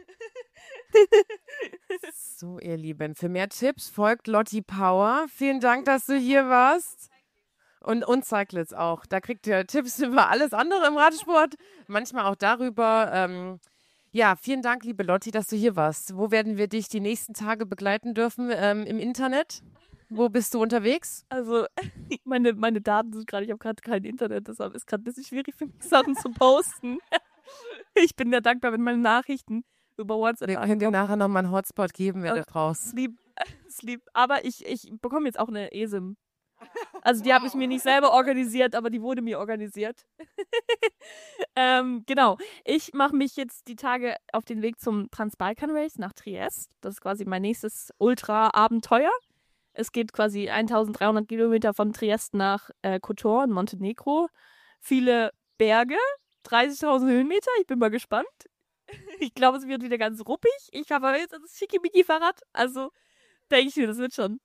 So, ihr Lieben, für mehr Tipps folgt Lotti Power. Vielen Dank, dass du hier warst. Und, und Cyclits auch. Da kriegt ihr Tipps über alles andere im Radsport. Manchmal auch darüber. Ähm, ja, vielen Dank, liebe Lotti, dass du hier warst. Wo werden wir dich die nächsten Tage begleiten dürfen? Ähm, im Internet? Wo bist du unterwegs? Also, meine, meine Daten sind gerade, ich habe gerade kein Internet, deshalb ist gerade ein bisschen schwierig für mich, Sachen zu posten. Ich bin ja dankbar, wenn meine Nachrichten über WhatsApp. Wir können dir nachher nochmal einen Hotspot geben, wer da raus. Lieb, lieb. Aber ich, ich bekomme jetzt auch eine E S I M. Also die habe ich mir nicht selber organisiert, aber die wurde mir organisiert. ähm, genau. Ich mache mich jetzt die Tage auf den Weg zum Transbalkan Race nach Triest. Das ist quasi mein nächstes Ultra-Abenteuer. Es geht quasi eintausenddreihundert Kilometer von Triest nach äh, Kotor in Montenegro. Viele Berge, dreißigtausend Höhenmeter. Ich bin mal gespannt. Ich glaube, es wird wieder ganz ruppig. Ich habe aber jetzt das Schickimicki-Fahrrad. Also denke ich mir, das wird schon.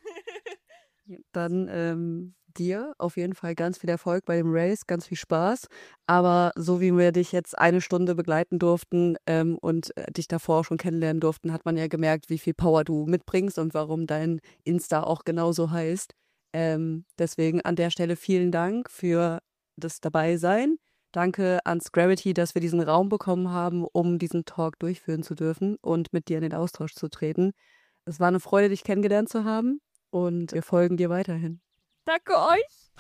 Dann ähm, dir auf jeden Fall ganz viel Erfolg bei dem Race, ganz viel Spaß. Aber so wie wir dich jetzt eine Stunde begleiten durften ähm, und äh, dich davor auch schon kennenlernen durften, hat man ja gemerkt, wie viel Power du mitbringst und warum dein Insta auch genauso heißt. Ähm, deswegen an der Stelle vielen Dank für das Dabeisein. Danke ans Gravity, dass wir diesen Raum bekommen haben, um diesen Talk durchführen zu dürfen und mit dir in den Austausch zu treten. Es war eine Freude, dich kennengelernt zu haben. Und wir folgen dir weiterhin. Danke euch.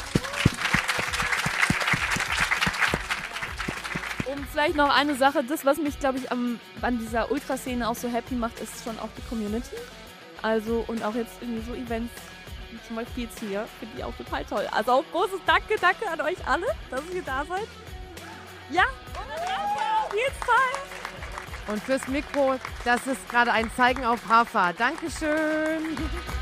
Und vielleicht noch eine Sache, das, was mich, glaube ich, am, an dieser Ultraszene auch so happy macht, ist schon auch die Community. Also, und auch jetzt irgendwie so Events, wie zum Beispiel jetzt hier, finde ich auch total toll. Also auch großes Danke, danke an euch alle, dass ihr da seid. Ja, auf jeden Fall. Und fürs Mikro, das ist gerade ein Zeigen auf Hafer. Dankeschön.